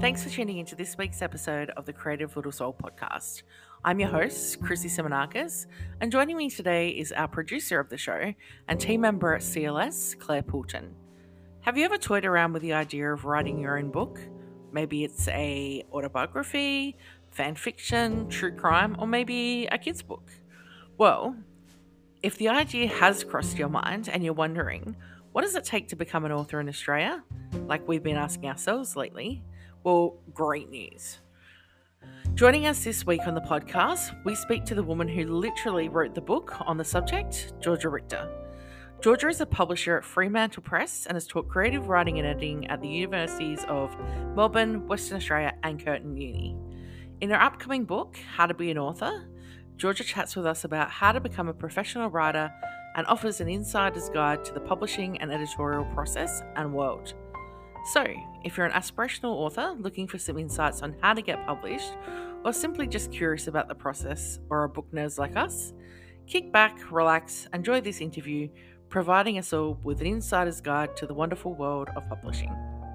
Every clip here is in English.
Thanks for tuning into this week's episode of the Creative Little Soul podcast. I'm your host, Chrissy Simonakis, and joining me today is our producer of the show and team member at CLS, Claire Poulton. Have you ever toyed around with the idea of writing your own book? Maybe it's a autobiography, fan fiction, true crime, or maybe a kid's book. Well, if the idea has crossed your mind and you're wondering, what does it take to become an author in Australia? Like we've been asking ourselves lately. Well, great news. Joining us this week on the podcast, we speak to the woman who literally wrote the book on the subject, Georgia Richter. Georgia is a publisher at Fremantle Press and has taught creative writing and editing at the universities of Melbourne, Western Australia, and Curtin Uni. In her upcoming book, How to Be an Author, Georgia chats with us about how to become a professional writer and offers an insider's guide to the publishing and editorial process and world. So, if you're an aspirational author looking for some insights on how to get published, or simply just curious about the process, or are book nerds like us, kick back, relax, enjoy this interview, providing us all with an insider's guide to the wonderful world of publishing.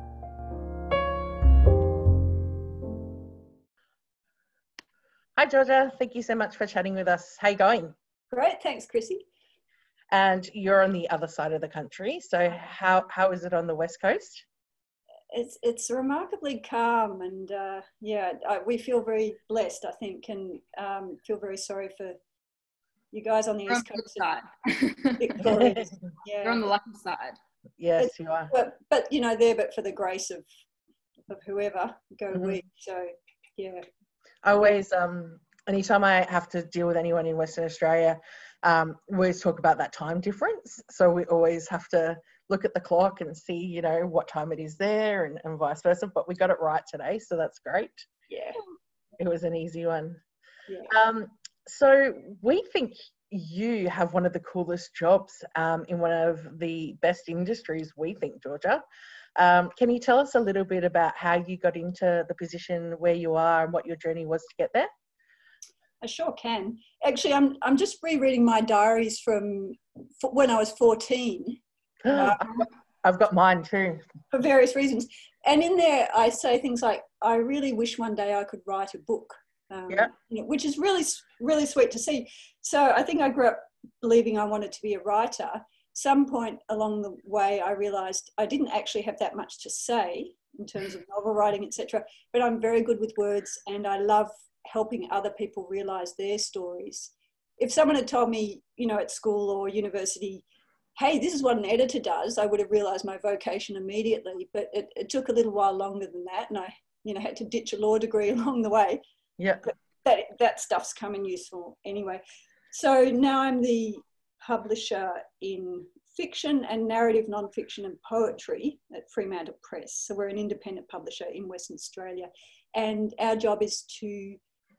Hi Georgia, thank you so much for chatting with us. How you going? Great, thanks Chrissy. And you're on the other side of the country, so how is it on the West Coast? It's remarkably calm, and we feel very blessed, I think, and feel very sorry for you guys on the East Coast side. Victoria. Yeah. You're on the lucky side. Yes, you are. But but for the grace of whoever, go we. So yeah. I always, anytime I have to deal with anyone in Western Australia, we always talk about that time difference. So we always have to look at the clock and see, what time it is there and vice versa. But we got it right today, so that's great. Yeah. It was an easy one. Yeah. So we think you have one of the coolest jobs in one of the best industries, we think, Georgia. Can you tell us a little bit about how you got into the position where you are and what your journey was to get there? I sure can. Actually, I'm just rereading my diaries from when I was 14. I've got mine too. For various reasons. And in there, I say things like, I really wish one day I could write a book, which is really, really sweet to see. So I think I grew up believing I wanted to be a writer. Some point along the way, I realised I didn't actually have that much to say in terms of novel writing, etc. But I'm very good with words, and I love helping other people realise their stories. If someone had told me, at school or university, hey, this is what an editor does, I would have realised my vocation immediately. But it took a little while longer than that, and I, had to ditch a law degree along the way. Yeah. But that stuff's come in useful anyway. So now I'm the publisher in fiction and narrative non-fiction and poetry at Fremantle Press. So we're an independent publisher in Western Australia, and our job is to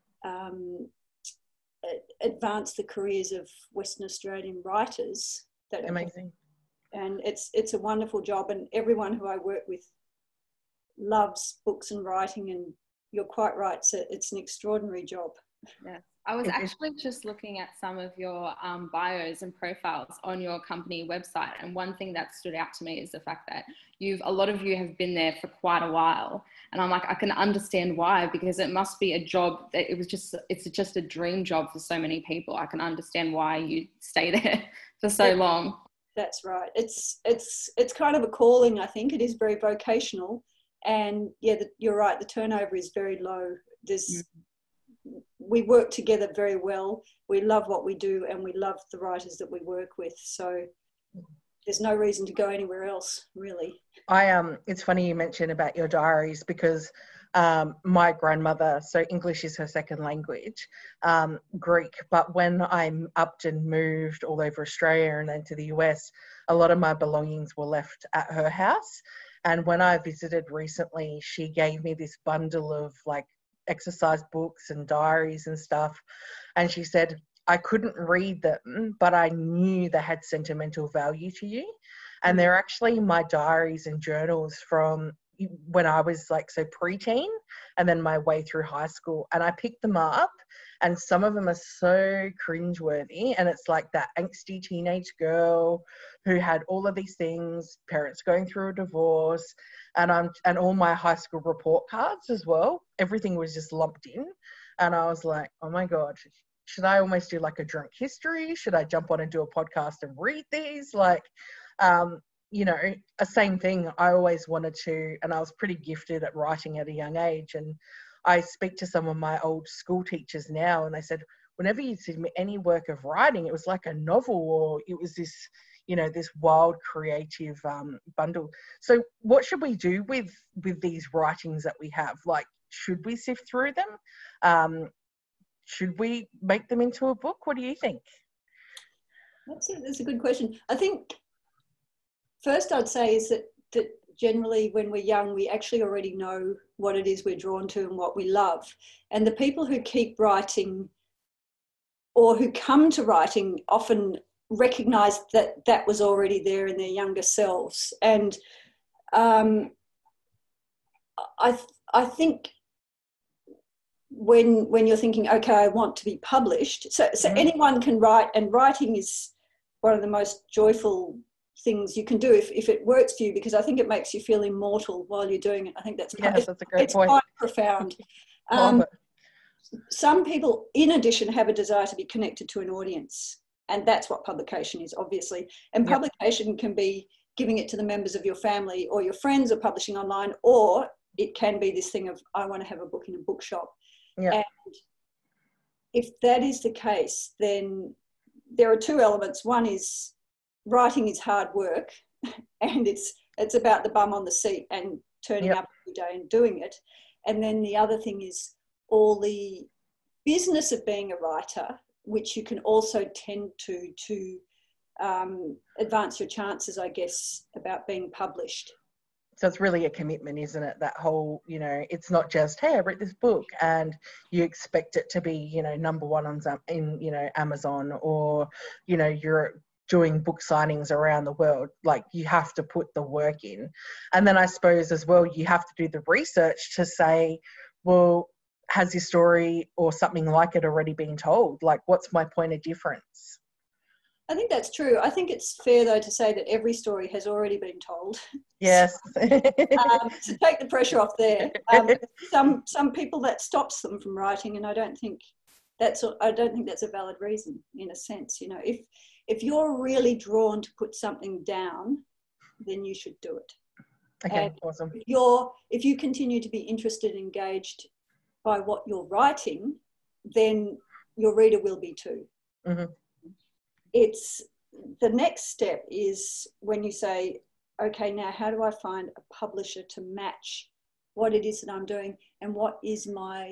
advance the careers of Western Australian writers. Amazing. And it's a wonderful job, and everyone who I work with loves books and writing, and you're quite right, it's an extraordinary job. Yeah. I was actually just looking at some of your bios and profiles on your company website, and one thing that stood out to me is the fact that a lot of you have been there for quite a while, and I'm like, I can understand why, because it must be a job that it's just a dream job for so many people. I can understand why you stay there for so long. That's right. It's kind of a calling, I think. It is very vocational, and you're right. The turnover is very low. We work together very well. We love what we do, and we love the writers that we work with. So there's no reason to go anywhere else, really. It's funny you mentioned about your diaries, because my grandmother, so English is her second language, Greek, but when I upped and moved all over Australia and then to the US, a lot of my belongings were left at her house. And when I visited recently, she gave me this bundle of exercise books and diaries and stuff, and she said, I couldn't read them, but I knew they had sentimental value to you. And they're actually my diaries and journals from when I was so preteen and then my way through high school. And I picked them up and some of them are so cringeworthy, and it's like that angsty teenage girl who had all of these things, parents going through a divorce, and all my high school report cards as well, everything was just lumped in, and I was like, oh my God, should I almost do like a drunk history? Should I jump on and do a podcast and read these? Like, you know, a same thing. I always wanted to, and I was pretty gifted at writing at a young age. And I speak to some of my old school teachers now, and they said, whenever you see any work of writing, it was like a novel, or it was this, you know, this wild creative bundle. So what should we do with these writings that we have? Like, should we sift through them? Should we make them into a book? What do you think? That's a good question. I think first I'd say is that generally when we're young, we actually already know what it is we're drawn to and what we love. And the people who keep writing or who come to writing often recognise that that was already there in their younger selves. And I think when you're thinking, okay, I want to be published, so anyone can write, and writing is one of the most joyful things you can do if it works for you, because I think it makes you feel immortal while you're doing it. I think that's that's a great it's point. Quite profound. Some people, in addition, have a desire to be connected to an audience, and that's what publication is, obviously. And publication can be giving it to the members of your family or your friends, or publishing online, or it can be this thing of, I want to have a book in a bookshop. And if that is the case, then there are two elements. One is writing is hard work, and it's about the bum on the seat and turning up every day and doing it. And then the other thing is all the business of being a writer, which you can also tend to advance your chances, I guess, about being published. So it's really a commitment, isn't it? That whole, you know, it's not just, hey, I read this book and you expect it to be, you know, number one on you know, Amazon, or, you know, you're doing book signings around the world. Like, you have to put the work in. And then I suppose as well, you have to do the research to say, well, has this story or something like it already been told? Like, what's my point of difference? I think that's true. I think it's fair, though, to say that every story has already been told. Yes. So take the pressure off there. Some people, that stops them from writing, and I don't think that's a valid reason, in a sense. You know, if you're really drawn to put something down, then you should do it. Okay, and awesome. If you continue to be interested and engaged by what you're writing, then your reader will be too. Mm-hmm. It's the next step is when you say, okay, now how do I find a publisher to match what it is that I'm doing, and what is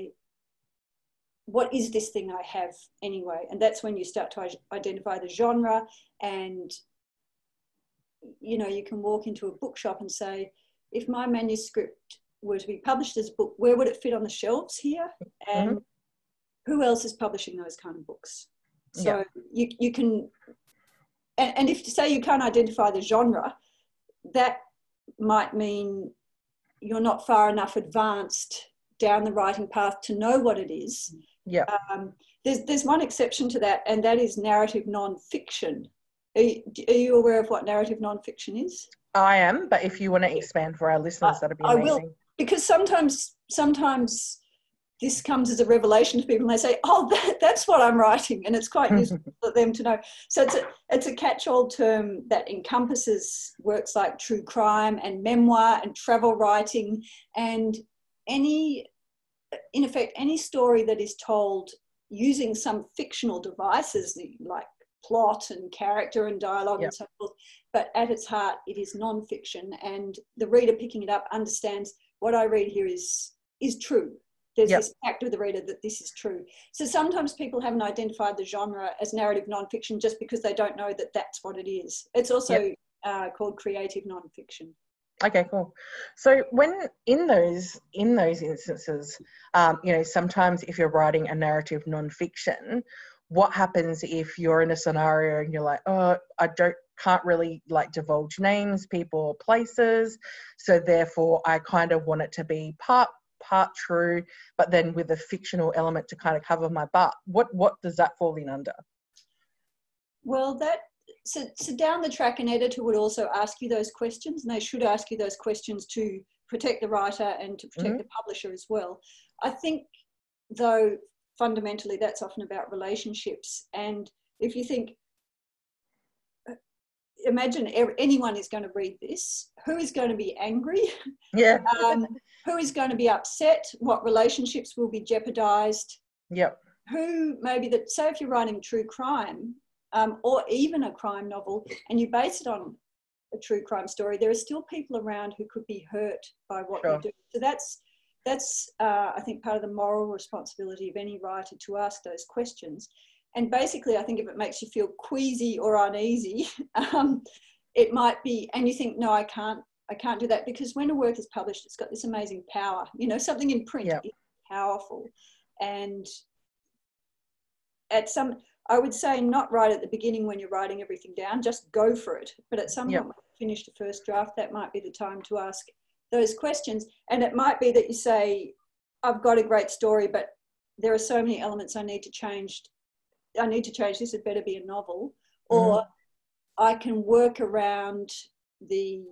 this thing I have anyway? And that's when you start to identify the genre, and, you know, you can walk into a bookshop and say, if my manuscript were to be published as a book, where would it fit on the shelves here? And who else is publishing those kind of books? So you can, and if to say you can't identify the genre, that might mean you're not far enough advanced down the writing path to know what it is. Yeah. There's one exception to that, and that is narrative non-fiction. Are you aware of what narrative non-fiction is? I am, but if you want to expand for our listeners, that'd be amazing. I will, because sometimes this comes as a revelation to people, and they say, oh, that's what I'm writing, and it's quite useful for them to know. So it's a catch-all term that encompasses works like true crime and memoir and travel writing, and in effect, any story that is told using some fictional devices like plot and character and dialogue and so forth, but at its heart, it is non-fiction, and the reader picking it up understands what I read here is true. There's this fact with the reader that this is true. So sometimes people haven't identified the genre as narrative non-fiction just because they don't know that that's what it is. It's also called creative non-fiction. Okay, cool. So when in those instances, you know, sometimes if you're writing a narrative non-fiction, what happens if you're in a scenario and you're like, oh, I can't really like divulge names, people, or places, so therefore I kind of want it to be part part true, but then with a fictional element to kind of cover my butt. What does that fall in under? Well, so down the track, an editor would also ask you those questions, and they should ask you those questions to protect the writer and to protect the publisher as well. I think, though, fundamentally, that's often about relationships. And if you think, imagine anyone is going to read this, who is going to be angry? Yeah. Who is going to be upset? What relationships will be jeopardized? Yep. Who maybe say if you're writing true crime, or even a crime novel, and you base it on a true crime story, there are still people around who could be hurt by what you do. So that's I think, part of the moral responsibility of any writer to ask those questions. And basically, I think if it makes you feel queasy or uneasy, it might be, and you think, no, I can't do that, because when a work is published, it's got this amazing power. You know, something in print is powerful. And I would say not right at the beginning when you're writing everything down, just go for it. But at some point when you finish the first draft, that might be the time to ask those questions. And it might be that you say, I've got a great story, but there are so many elements I need to change. This had better be a novel. Or I can work around the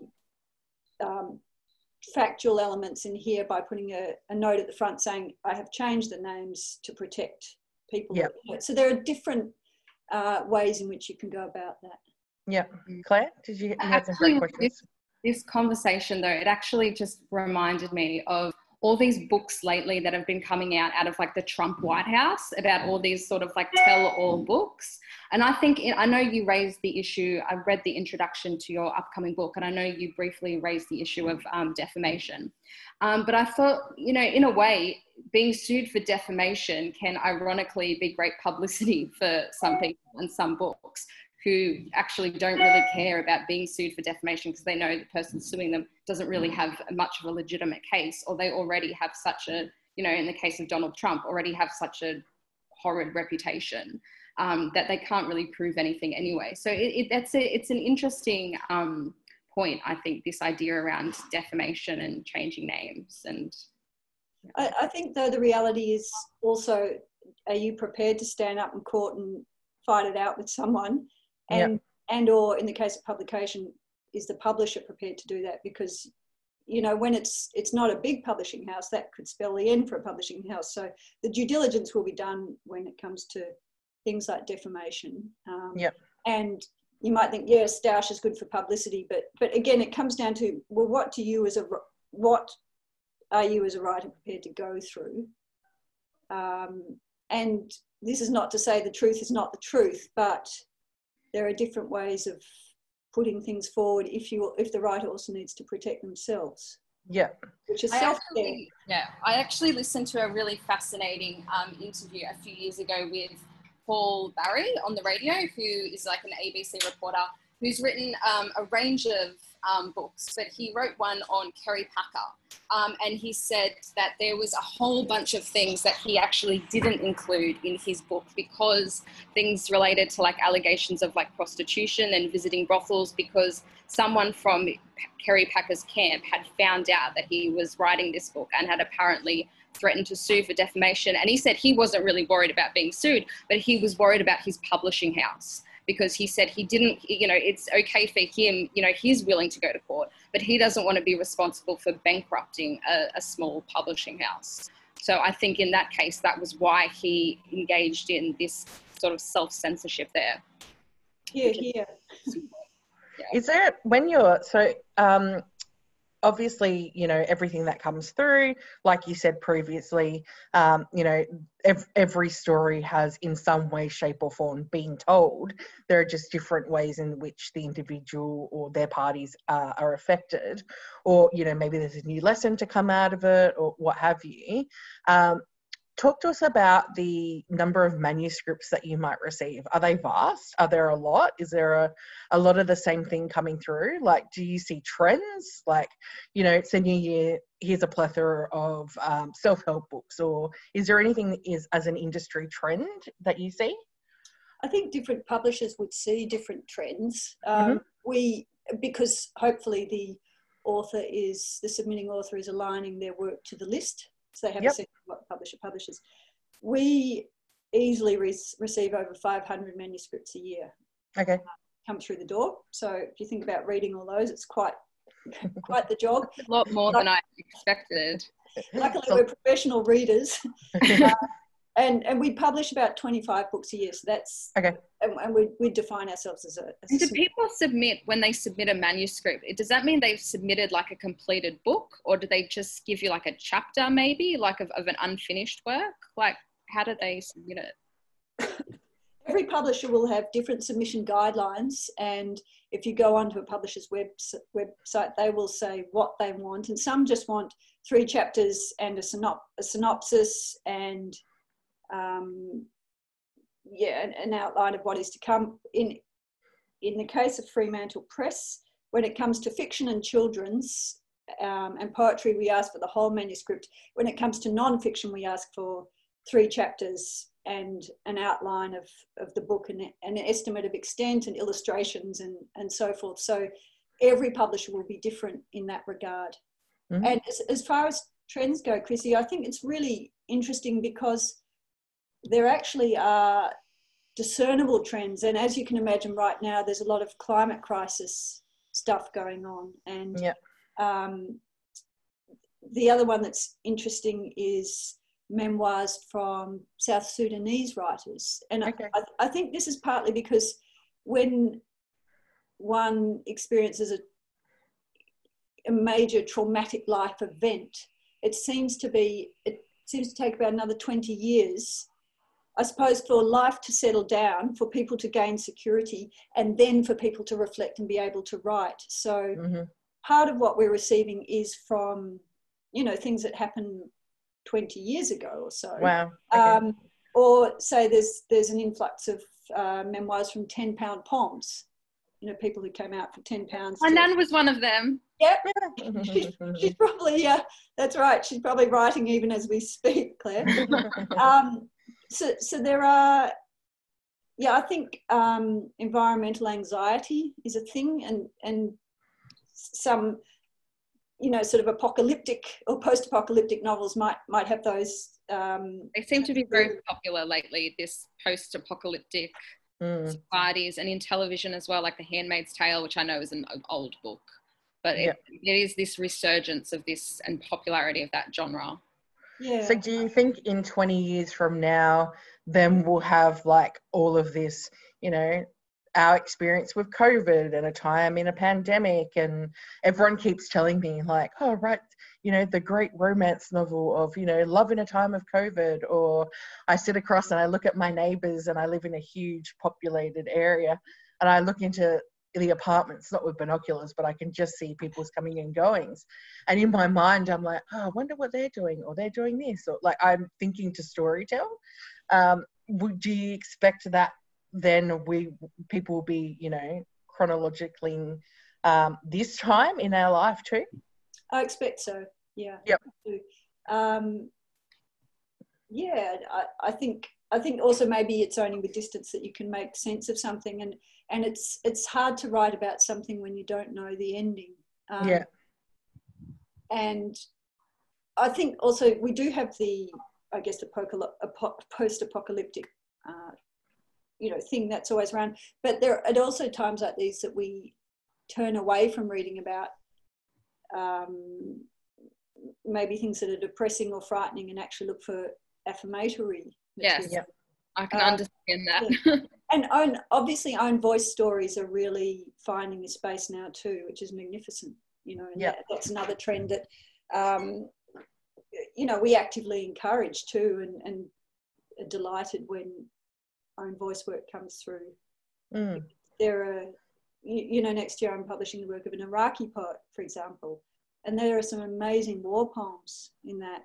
factual elements in here by putting a note at the front saying, I have changed the names to protect people. So there are different ways in which you can go about that. Yeah. Claire, you had some great questions? This conversation, though, it actually just reminded me of all these books lately that have been coming out of like the Trump White House about all these sort of like tell-all books. And I know you raised the issue, I've read the introduction to your upcoming book, and I know you briefly raised the issue of defamation. But I thought, you know, in a way, being sued for defamation can ironically be great publicity for some people and some books who actually don't really care about being sued for defamation because they know the person suing them doesn't really have much of a legitimate case, or they already have such a, you know, in the case of Donald Trump, already have such a horrid reputation that they can't really prove anything anyway. So it's an interesting point, I think, this idea around defamation and changing names. And I think, though, the reality is also, are you prepared to stand up in court and fight it out with someone? And or in the case of publication, is the publisher prepared to do that? Because, you know, when it's not a big publishing house, that could spell the end for a publishing house. So the due diligence will be done when it comes to things like defamation. And you might think, yes, Stoush is good for publicity, but again, it comes down to, well, what are you as a writer prepared to go through? And this is not to say the truth is not the truth, but there are different ways of putting things forward if the writer also needs to protect themselves. Yeah. Which is I actually listened to a really fascinating interview a few years ago with Paul Barry on the radio, who is like an ABC reporter who's written a range of books, but he wrote one on Kerry Packer. And he said that there was a whole bunch of things that he actually didn't include in his book because things related to like allegations of like prostitution and visiting brothels, because someone from Kerry Packer's camp had found out that he was writing this book and had apparently threatened to sue for defamation. And he said he wasn't really worried about being sued, but he was worried about his publishing house, because he said he didn't, you know, it's okay for him, you know, he's willing to go to court, but he doesn't want to be responsible for bankrupting a small publishing house. So I think in that case, that was why he engaged in this sort of self-censorship there. Yeah. Is there, when you're, obviously, you know, everything that comes through, like you said previously, you know, every story has in some way, shape or form been told. There are just different ways in which the individual or their parties are affected, or, you know, maybe there's a new lesson to come out of it or what have you. Talk to us about the number of manuscripts that you might receive. Are they vast? Are there a lot? Is there a lot of the same thing coming through? Like, do you see trends? Like, you know, it's a new year, here's a plethora of self-help books, or is there anything that is as an industry trend that you see? I think different publishers would see different trends. Because hopefully the submitting author is aligning their work to the list. so they have Yep. a sense of what the publisher publishes. We easily receive over 500 manuscripts a year Okay. come through the door. So if you think about reading all those, it's quite the job. A lot more than I expected. Luckily, we're professional readers. And we publish about 25 books a year. So that's, Okay. And we define ourselves as a And do people submit, when they submit a manuscript, does that mean they've submitted like a completed book, or do they just give you like a chapter maybe, like of an unfinished work? Like, how do they submit it? Every publisher will have different submission guidelines, and if you go onto a publisher's website, they will say what they want, and some just want 3 chapters and a synopsis and an outline of what is to come. In the case of Fremantle Press, when it comes to fiction and children's and poetry, we ask for the whole manuscript. When it comes to non-fiction, we ask for 3 chapters and an outline of the book and an estimate of extent and illustrations and so forth. So every publisher will be different in that regard. Mm-hmm. And as far as trends go, Chrissy, I think it's really interesting because there actually are discernible trends. And as you can imagine right now, there's a lot of climate crisis stuff going on. And the other one that's interesting is memoirs from South Sudanese writers. And I think this is partly because when one experiences a major traumatic life event, it seems to take about another 20 years, I suppose, for life to settle down, for people to gain security, and then for people to reflect and be able to write. So part of what we're receiving is from, things that happened 20 years ago or so. Wow. Okay. Or say there's an influx of memoirs from 10-pound poms, people who came out for 10 pounds. My nan was one of them. Yep. She's probably, that's right. She's probably writing even as we speak, Claire. So there are, I think environmental anxiety is a thing, and some, sort of apocalyptic or post-apocalyptic novels might have those. They seem to be very popular lately, this post-apocalyptic societies, and in television as well, like The Handmaid's Tale, which I know is an old book, but it is this resurgence of this and popularity of that genre. Yeah. So do you think in 20 years from now, then we'll have like all of this, our experience with COVID and a time in a pandemic, and everyone keeps telling me like, oh, right, the great romance novel of, love in a time of COVID, or I sit across and I look at my neighbours, and I live in a huge populated area, and I look into the apartments, not with binoculars, but I can just see people's coming and goings. And in my mind, I'm like, oh, I wonder what they're doing, or they're doing this, or like I'm thinking to storytell. Do you expect that then people will be, chronologically this time in our life too? I expect so. Yeah. Yep. I think also maybe it's only with distance that you can make sense of something, and it's hard to write about something when you don't know the ending. And I think also we do have the post-apocalyptic thing that's always around, but there are also times like these that we turn away from reading about maybe things that are depressing or frightening, and actually look for affirmatory material. Yes, I can understand that. And obviously own voice stories are really finding a space now too, which is magnificent, and that's another trend that we actively encourage too, and are delighted when own voice work comes through. There are, next year I'm publishing the work of an Iraqi poet, for example, and there are some amazing war poems in that.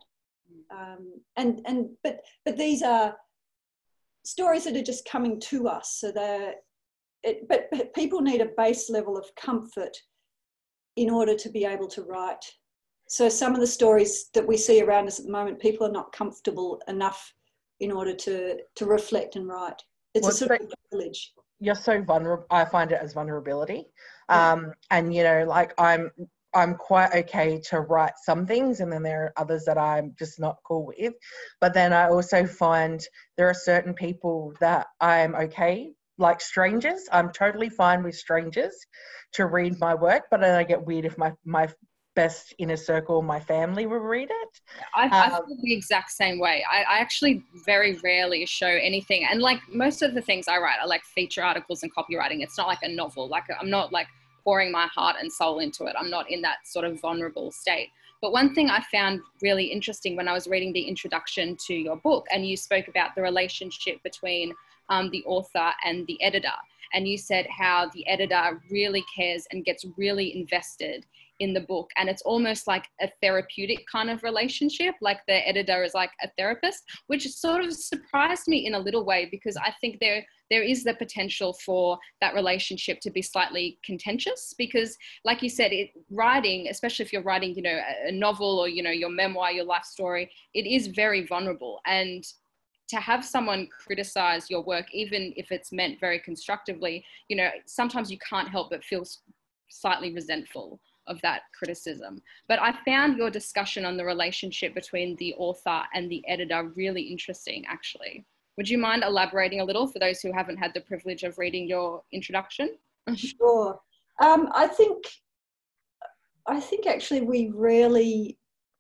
But these are stories that are just coming to us. So but people need a base level of comfort in order to be able to write. So some of the stories that we see around us at the moment, people are not comfortable enough in order to reflect and write. It's a sort of privilege. You're so vulnerable. I find it as vulnerability. And, like I'm quite okay to write some things, and then there are others that I'm just not cool with. But then I also find there are certain people that I'm okay, like strangers. I'm totally fine with strangers to read my work, but then I get weird if my best inner circle, my family will read it. I feel the exact same way. I actually very rarely show anything. And like most of the things I write are like feature articles and copywriting. It's not like a novel. Like I'm not like pouring my heart and soul into it. I'm not in that sort of vulnerable state. But one thing I found really interesting when I was reading the introduction to your book, and you spoke about the relationship between the author and the editor. And you said how the editor really cares and gets really invested in the book, and it's almost like a therapeutic kind of relationship, like the editor is like a therapist, which sort of surprised me in a little way, because I think there is the potential for that relationship to be slightly contentious, because like you said, writing, especially if you're writing, you know, a novel or, you know, your memoir, your life story, it is very vulnerable. And to have someone criticize your work, even if it's meant very constructively, you know, sometimes you can't help but feel slightly resentful of that criticism. But I found your discussion on the relationship between the author and the editor really interesting, actually. Would you mind elaborating a little for those who haven't had the privilege of reading your introduction? Sure. I think actually we rarely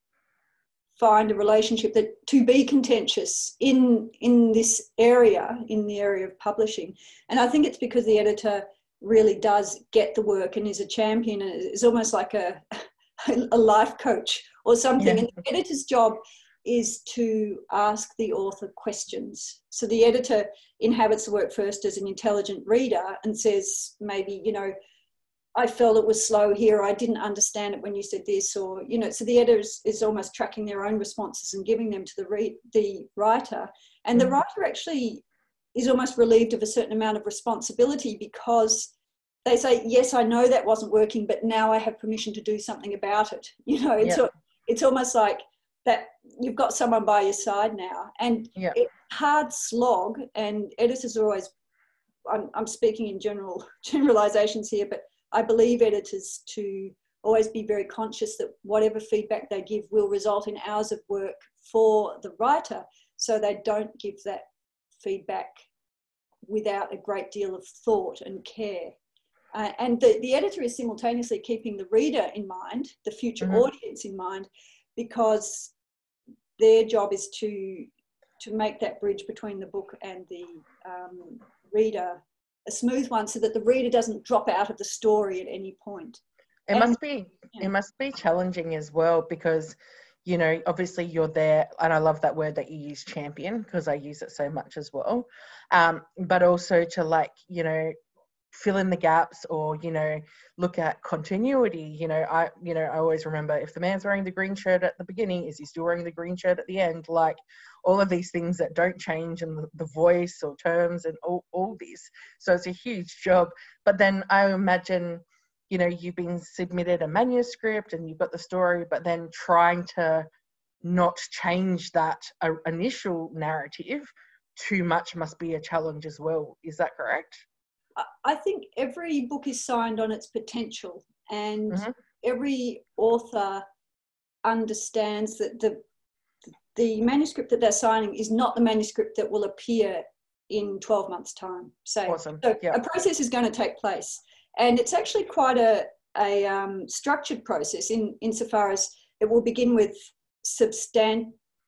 find a relationship that to be contentious in this area, in the area of publishing. And I think it's because the editor really does get the work and is a champion and is almost like a life coach or something. Yeah. And the editor's job is to ask the author questions. So the editor inhabits the work first as an intelligent reader and says, maybe, you know, I felt it was slow here, I didn't understand it when you said this, or, you know, so the editor is almost tracking their own responses and giving them to the writer. And the writer actually is almost relieved of a certain amount of responsibility, because they say, yes, I know that wasn't working, but now I have permission to do something about it. You know, it's almost like that you've got someone by your side now. And it's hard slog, and editors are always, I'm speaking in generalizations here, but I believe editors to always be very conscious that whatever feedback they give will result in hours of work for the writer, so they don't give that feedback without a great deal of thought and care. And the editor is simultaneously keeping the reader in mind, the future audience in mind, because their job is to make that bridge between the book and the reader a smooth one, so that the reader doesn't drop out of the story at any point. It must be challenging as well, because, you know, obviously you're there, and I love that word that you use, champion, because I use it so much as well. But also to, like, you know, fill in the gaps, or, you know, look at continuity. I always remember, if the man's wearing the green shirt at the beginning, is he still wearing the green shirt at the end? Like, all of these things that don't change, and the voice or terms and all this. So it's a huge job. But then I imagine, you know, you've been submitted a manuscript and you've got the story, but then trying to not change that initial narrative too much must be a challenge as well. Is that correct? I think every book is signed on its potential, and every author understands that the manuscript that they're signing is not the manuscript that will appear in 12 months' time. Awesome. So a process is going to take place, and it's actually quite a structured process insofar as it will begin with substantive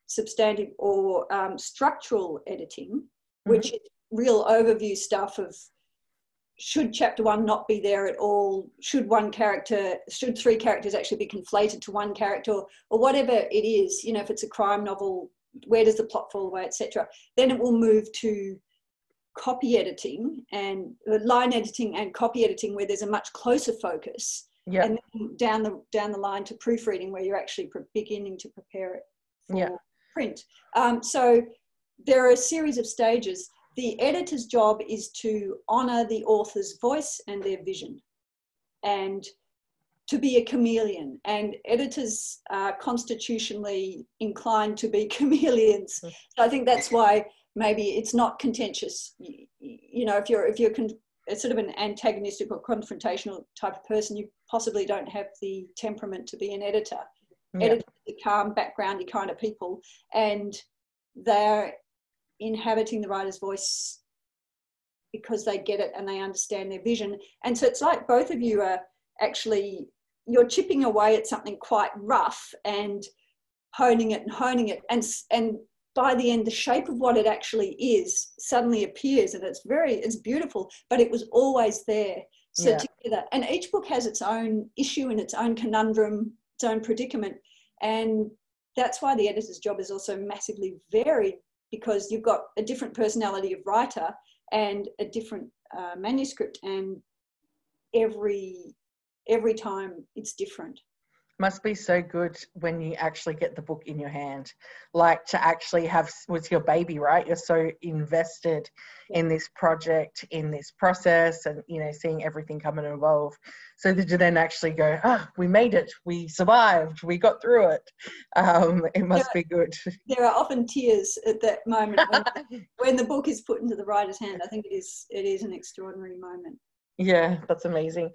or structural editing, which is real overview stuff of, should chapter 1 not be there at all? Should 3 characters actually be conflated to one character, or whatever it is? You know, if it's a crime novel, where does the plot fall away, etc. Then it will move to copy editing, and line editing and copy editing, where there's a much closer focus. And then down the line to proofreading, where you're actually beginning to prepare it for print. So there are a series of stages. The editor's job is to honour the author's voice and their vision, and to be a chameleon. And editors are constitutionally inclined to be chameleons. So I think that's why maybe it's not contentious. You know, if you're sort of an antagonistic or confrontational type of person, you possibly don't have the temperament to be an editor. Yeah. Editors are calm, backgroundy kind of people, and they're inhabiting the writer's voice because they get it and they understand their vision. And so it's like both of you are actually, you're chipping away at something quite rough and honing it, and by the end, the shape of what it actually is suddenly appears, and it's beautiful, but it was always there. So together, and each book has its own issue and its own conundrum, its own predicament. And that's why the editor's job is also massively varied, because you've got a different personality of writer and a different manuscript, and every time it's different. Must be so good when you actually get the book in your hand, like to actually have, with your baby, right? You're so invested in this project, in this process, and, you know, seeing everything come and evolve. So that you then actually go, we made it, we survived, we got through it. It must be good. There are often tears at that moment when the book is put into the writer's hand. I think it is an extraordinary moment. Yeah, that's amazing.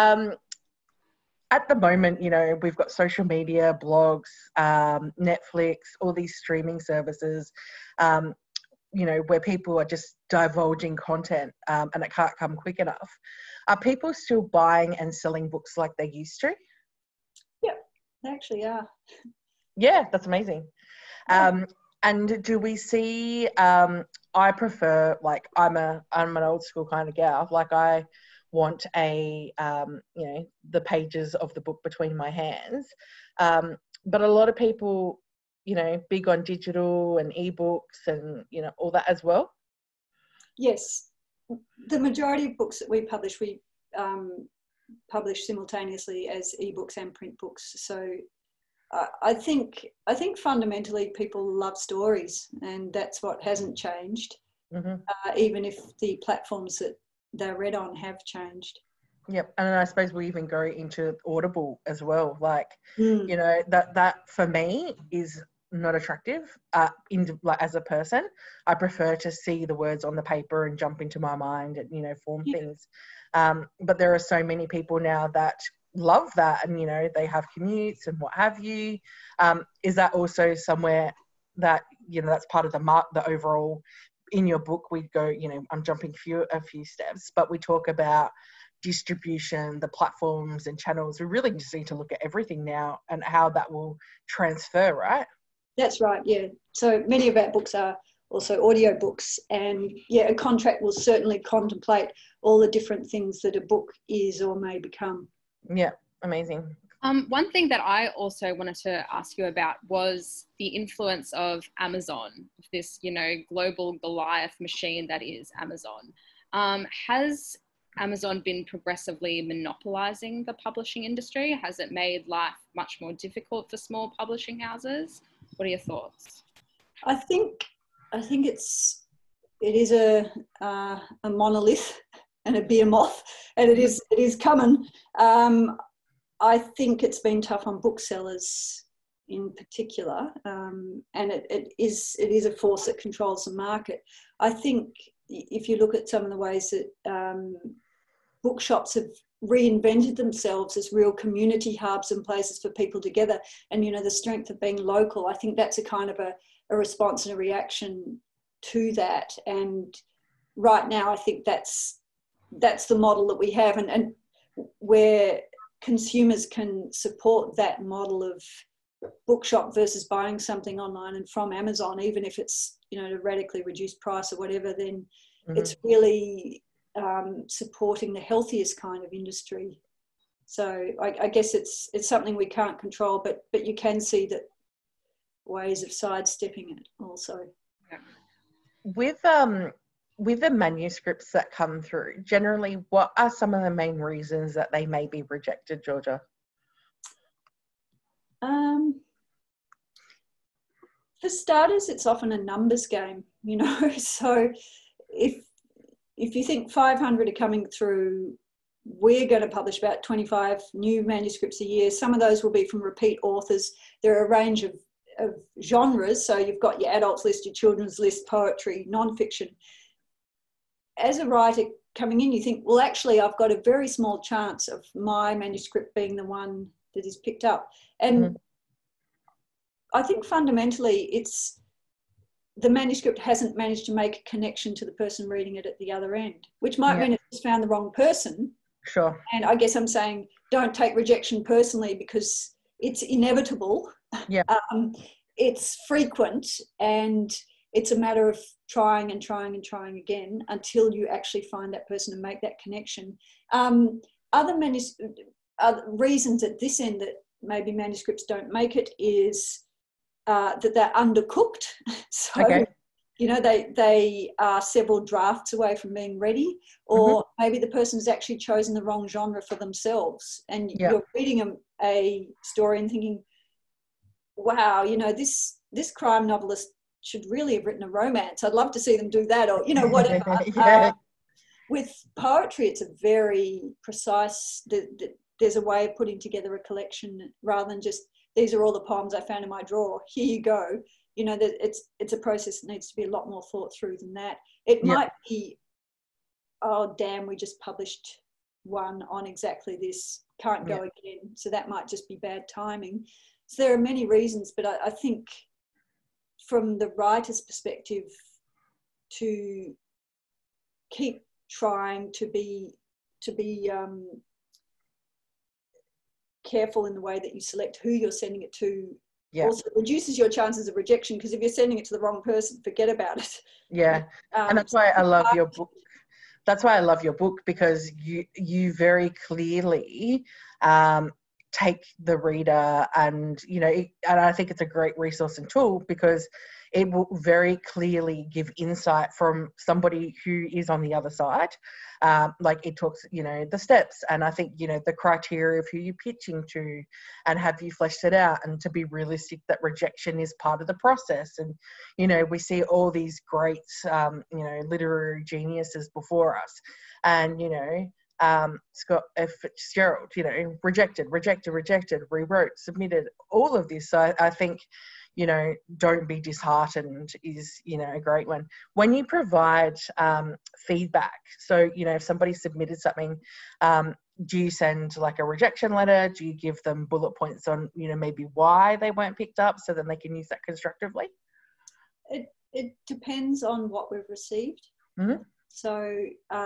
At the moment, you know, we've got social media, blogs, Netflix, all these streaming services, you know, where people are just divulging content and it can't come quick enough. Are people still buying and selling books like they used to? Yeah, they actually are. Yeah, that's amazing. And do we see, I prefer, like, I'm an old school kind of gal, like I want you know, the pages of the book between my hands. But a lot of people, you know, big on digital and ebooks and, you know, all that as well. Yes. The majority of books that we publish simultaneously as ebooks and print books. So I think fundamentally people love stories, and that's what hasn't changed, even if the platforms that they're read on have changed. Yep. And I suppose we even go into Audible as well. Like, you know, that for me is not attractive like as a person. I prefer to see the words on the paper and jump into my mind and, you know, form things. But there are so many people now that love that, and, you know, they have commutes and what have you. Is that also somewhere that, you know, that's part of the overall, in your book we go, you know, I'm jumping a few steps, but we talk about distribution, the platforms and channels. We really just need to look at everything now and how that will transfer, right? That's right, yeah. So many of our books are also audio books, and a contract will certainly contemplate all the different things that a book is or may become. Yeah, amazing. One thing that I also wanted to ask you about was the influence of Amazon, this, you know, global Goliath machine that is Amazon. Has Amazon been progressively monopolizing the publishing industry? Has it made life much more difficult for small publishing houses? What are your thoughts? I think it is a monolith and a behemoth, and it is coming. I think it's been tough on booksellers in particular, and it is a force that controls the market. I think if you look at some of the ways that bookshops have reinvented themselves as real community hubs and places for people together, and, you know, the strength of being local, I think that's a kind of a response and a reaction to that. And right now I think that's the model that we have, and where consumers can support that model of bookshop versus buying something online and from Amazon, even if it's, you know, at a radically reduced price or whatever, then it's really supporting the healthiest kind of industry. So I guess it's something we can't control, but you can see that ways of sidestepping it also. With the manuscripts that come through, generally, what are some of the main reasons that they may be rejected, Georgia? For starters, it's often a numbers game, you know. So if you think 500 are coming through, we're going to publish about 25 new manuscripts a year. Some of those will be from repeat authors. There are a range of genres. So you've got your adults list, your children's list, poetry, non-fiction. As a writer coming in, you think, well, actually, I've got a very small chance of my manuscript being the one that is picked up. And I think fundamentally it's the manuscript hasn't managed to make a connection to the person reading it at the other end, which might mean it's found the wrong person. Sure. And I guess I'm saying don't take rejection personally, because it's inevitable. Yeah. It's frequent, and it's a matter of trying and trying and trying again until you actually find that person and make that connection. Other reasons at this end that maybe manuscripts don't make it is that they're undercooked. So, you know, they are several drafts away from being ready, or maybe the person's actually chosen the wrong genre for themselves, and you're reading a story and thinking, wow, you know, this crime novelist should really have written a romance. I'd love to see them do that, or, you know, whatever. With poetry, it's a very precise, there's a way of putting together a collection rather than just, these are all the poems I found in my drawer, here you go. You know, it's a process that needs to be a lot more thought through than that. It might be, oh, damn, we just published one on exactly this, can't go again. So that might just be bad timing. So there are many reasons, but I think from the writer's perspective, to keep trying to be careful in the way that you select who you're sending it to, also reduces your chances of rejection, because if you're sending it to the wrong person, forget about it. And that's why I love your book. That's why I love your book, because you very clearly take the reader, and, you know, and I think it's a great resource and tool, because it will very clearly give insight from somebody who is on the other side. Like it talks, you know, the steps, and I think, you know, the criteria of who you're pitching to, and have you fleshed it out, and to be realistic that rejection is part of the process. And, you know, we see all these great, you know, literary geniuses before us, and, you know, Scott F. Fitzgerald, you know, rejected, rewrote, submitted, all of this. So I think, you know, don't be disheartened is, you know, a great one. When you provide feedback, so, you know, if somebody submitted something, do you send like a rejection letter? Do you give them bullet points on, you know, maybe why they weren't picked up, so then they can use that constructively? It depends on what we've received. So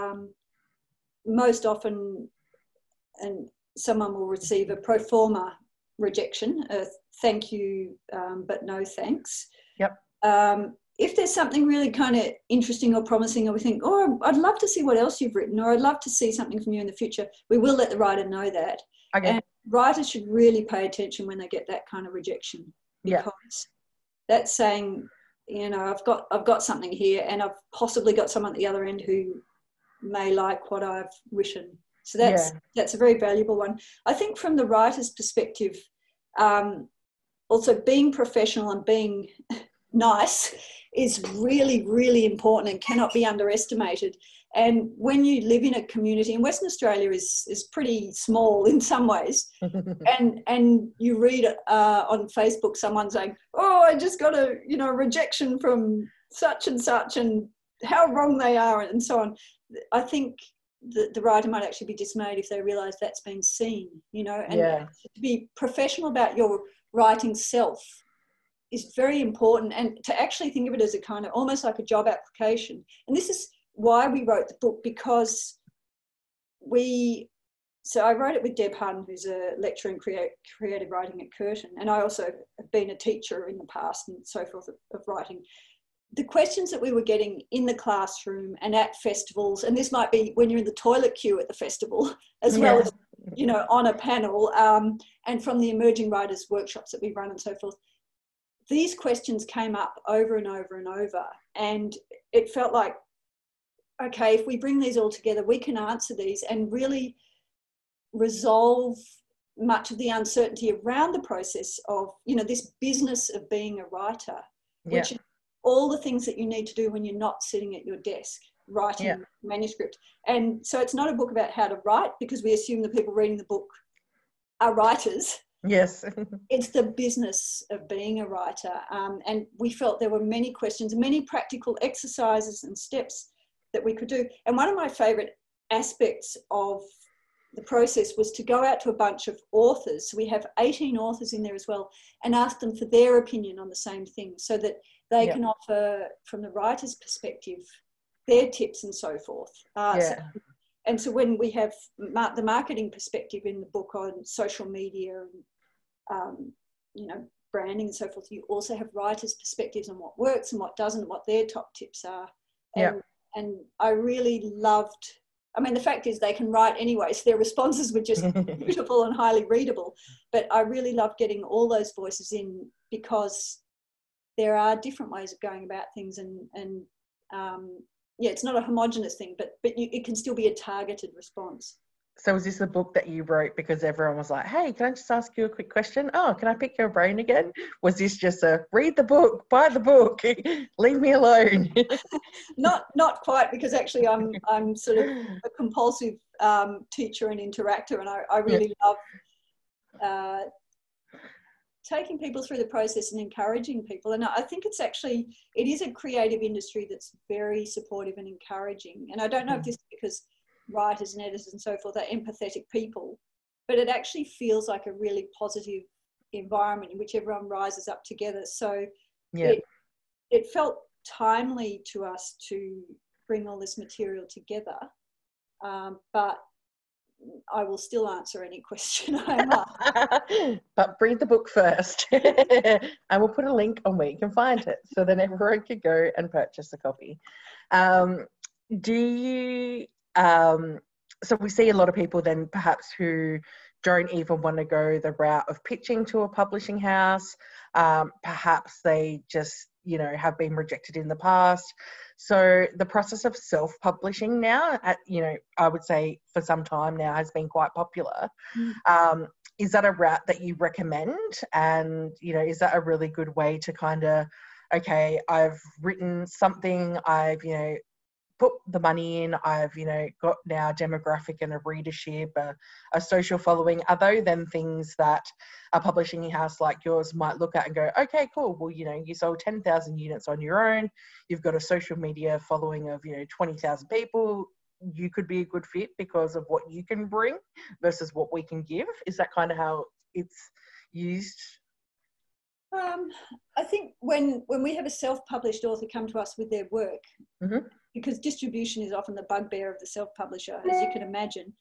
most often, and someone will receive a pro forma rejection, a thank you, but no thanks. If there's something really kind of interesting or promising, or we think, oh, I'd love to see what else you've written, or I'd love to see something from you in the future, we will let the writer know that. And writers should really pay attention when they get that kind of rejection, because that's saying, you know, I've got something here, and I've possibly got someone at the other end who may like what I've written. So that's a very valuable one. I think from the writer's perspective, also being professional and being nice is really, really important and cannot be underestimated. And when you live in a community, and Western Australia is pretty small in some ways, and you read on Facebook someone saying, oh, I just got a, you know, rejection from such and such, and how wrong they are, and so on. I think the writer might actually be dismayed if they realise that's been seen, you know, and to be professional about your writing self is very important, and to actually think of it as a kind of almost like a job application. And this is why we wrote the book, because so I wrote it with Deb Hunn, who's a lecturer in creative writing at Curtin, and I also have been a teacher in the past and so forth of writing. The questions that we were getting in the classroom and at festivals, and this might be when you're in the toilet queue at the festival, as well as, you know, on a panel, and from the emerging writers workshops that we run and so forth, these questions came up over and over and over, and it felt like, okay, if we bring these all together, we can answer these and really resolve much of the uncertainty around the process of, you know, this business of being a writer, which is all the things that you need to do when you're not sitting at your desk writing manuscript. And so it's not a book about how to write, because we assume the people reading the book are writers. Yes. It's the business of being a writer. And we felt there were many questions, many practical exercises and steps that we could do. And one of my favourite aspects of the process was to go out to a bunch of authors. So we have 18 authors in there as well, and ask them for their opinion on the same thing, so that they can offer, from the writer's perspective, their tips and so forth. And so when we have the marketing perspective in the book on social media and, branding and so forth, you also have writers' perspectives on what works and what doesn't, what their top tips are. And I really loved, the fact is they can write anyway, so their responses were just beautiful and highly readable. But I really loved getting all those voices in, because there are different ways of going about things, and it's not a homogenous thing, but it can still be a targeted response. So was this a book that you wrote because everyone was like, hey, can I just ask you a quick question? Oh, can I pick your brain again? Was this just a read the book, buy the book, leave me alone? Not quite, because actually I'm sort of a compulsive teacher and interactor, and I really love taking people through the process and encouraging people. And I think it is a creative industry that's very supportive and encouraging. And I don't know if this is because writers and editors and so forth are empathetic people, but it actually feels like a really positive environment in which everyone rises up together. So it felt timely to us to bring all this material together, but I will still answer any question I have. But read the book first. I will put a link on where you can find it, so then everyone can go and purchase a copy. So we see a lot of people then perhaps who don't even want to go the route of pitching to a publishing house. Perhaps they just, have been rejected in the past. So the process of self-publishing now, I would say for some time now, has been quite popular. Is that a route that you recommend? And, is that a really good way to kind of, okay, I've written something, I've, put the money in, I've, got now a demographic and a readership, a social following. Are those then things that a publishing house like yours might look at and go, okay, cool, well, you sold 10,000 units on your own, you've got a social media following of, 20,000 people, you could be a good fit because of what you can bring versus what we can give? Is that kind of how it's used? I think when we have a self-published author come to us with their work, because distribution is often the bugbear of the self-publisher, as you can imagine,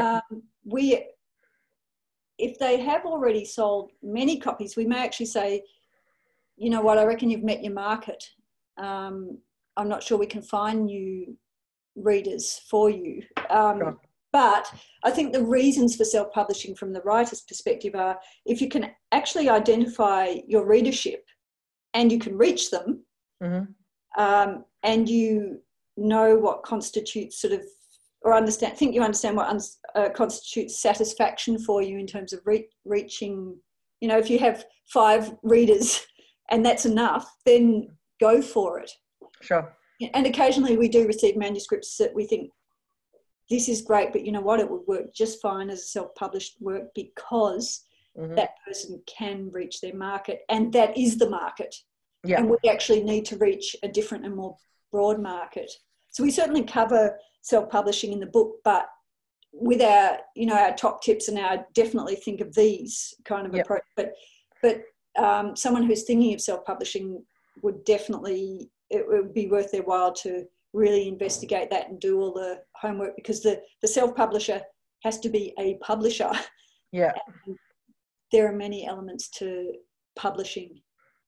if they have already sold many copies, we may actually say, you know what, I reckon you've met your market. I'm not sure we can find new readers for you. But I think the reasons for self-publishing from the writer's perspective are, if you can actually identify your readership and you can reach them, and you know what constitutes sort of, or understand what constitutes satisfaction for you in terms of reaching, if you have 5 readers and that's enough, then go for it. Sure. And occasionally we do receive manuscripts that we think, this is great, but you know what, it would work just fine as a self-published work because that person can reach their market, and that is the market. And we actually need to reach a different and more broad market. So we certainly cover self-publishing in the book, but with our, our top tips, and I definitely think of these kind of approach. But someone who's thinking of self-publishing would definitely, it would be worth their while to really investigate that and do all the homework, because the self-publisher has to be a publisher. And there are many elements to publishing.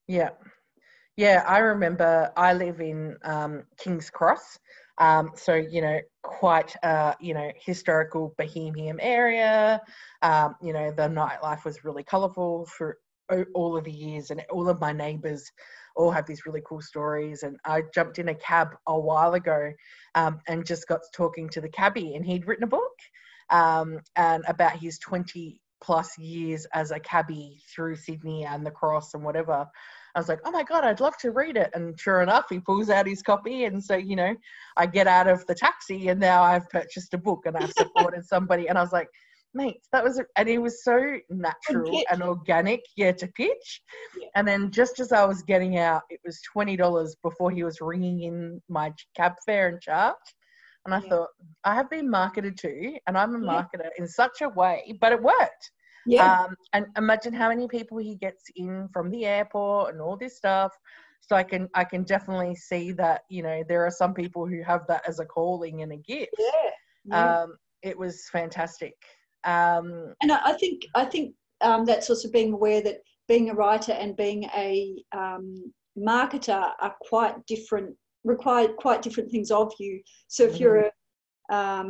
I remember I live in King's Cross, so quite historical bohemian area. The nightlife was really colourful for all of the years, and all of my neighbours all have these really cool stories. And I jumped in a cab a while ago and just got talking to the cabbie, and he'd written a book and about his 20 plus years as a cabbie through Sydney and the Cross and whatever. I was like, oh my God, I'd love to read it. And sure enough, he pulls out his copy. And so, I get out of the taxi and now I've purchased a book and I've supported somebody. And I was like, mate, and it was so natural and organic, to pitch. And then just as I was getting out, it was $20 before he was ringing in my cab fare and charge. And I thought, I have been marketed to, and I'm a marketer in such a way, but it worked. Yeah. And imagine how many people he gets in from the airport and all this stuff. So I can definitely see that, you know, there are some people who have that as a calling and a gift. Yeah. It was fantastic. And I think that's also being aware that being a writer and being a marketer are quite different, require quite different things of you. So if you're a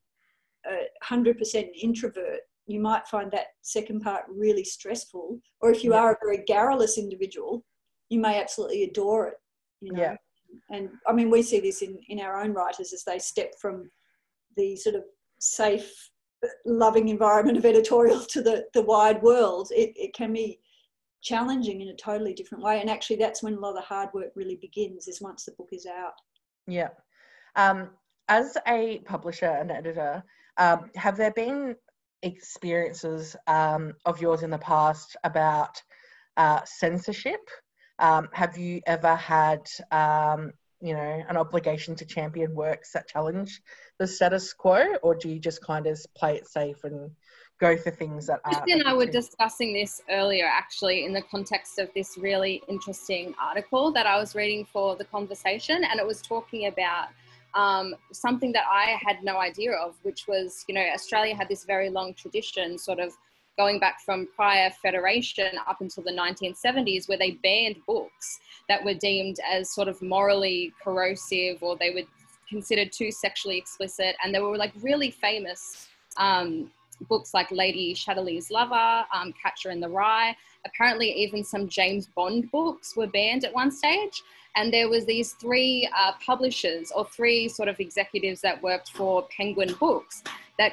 100% introvert, you might find that second part really stressful. Or if you are a very garrulous individual, you may absolutely adore it, you know. And I mean, we see this in our own writers as they step from the sort of safe, loving environment of editorial to the wide world. It can be challenging in a totally different way. And actually that's when a lot of the hard work really begins, is once the book is out. Yeah. As a publisher and editor, have there been experiences of yours in the past about censorship? Have you ever had, you know, an obligation to champion works that challenge the status quo, or do you just kind of play it safe and go for things that aren't? Kristen and I were discussing this earlier, actually, in the context of this really interesting article that I was reading for the conversation, and it was talking about something that I had no idea of, which was, you know, Australia had this very long tradition, sort of going back from prior federation up until the 1970s, where they banned books that were deemed as sort of morally corrosive, or they were considered too sexually explicit. And there were like really famous books like Lady Chatterley's Lover, Catcher in the Rye. Apparently even some James Bond books were banned at one stage. And there was these three publishers, or three sort of executives that worked for Penguin Books, that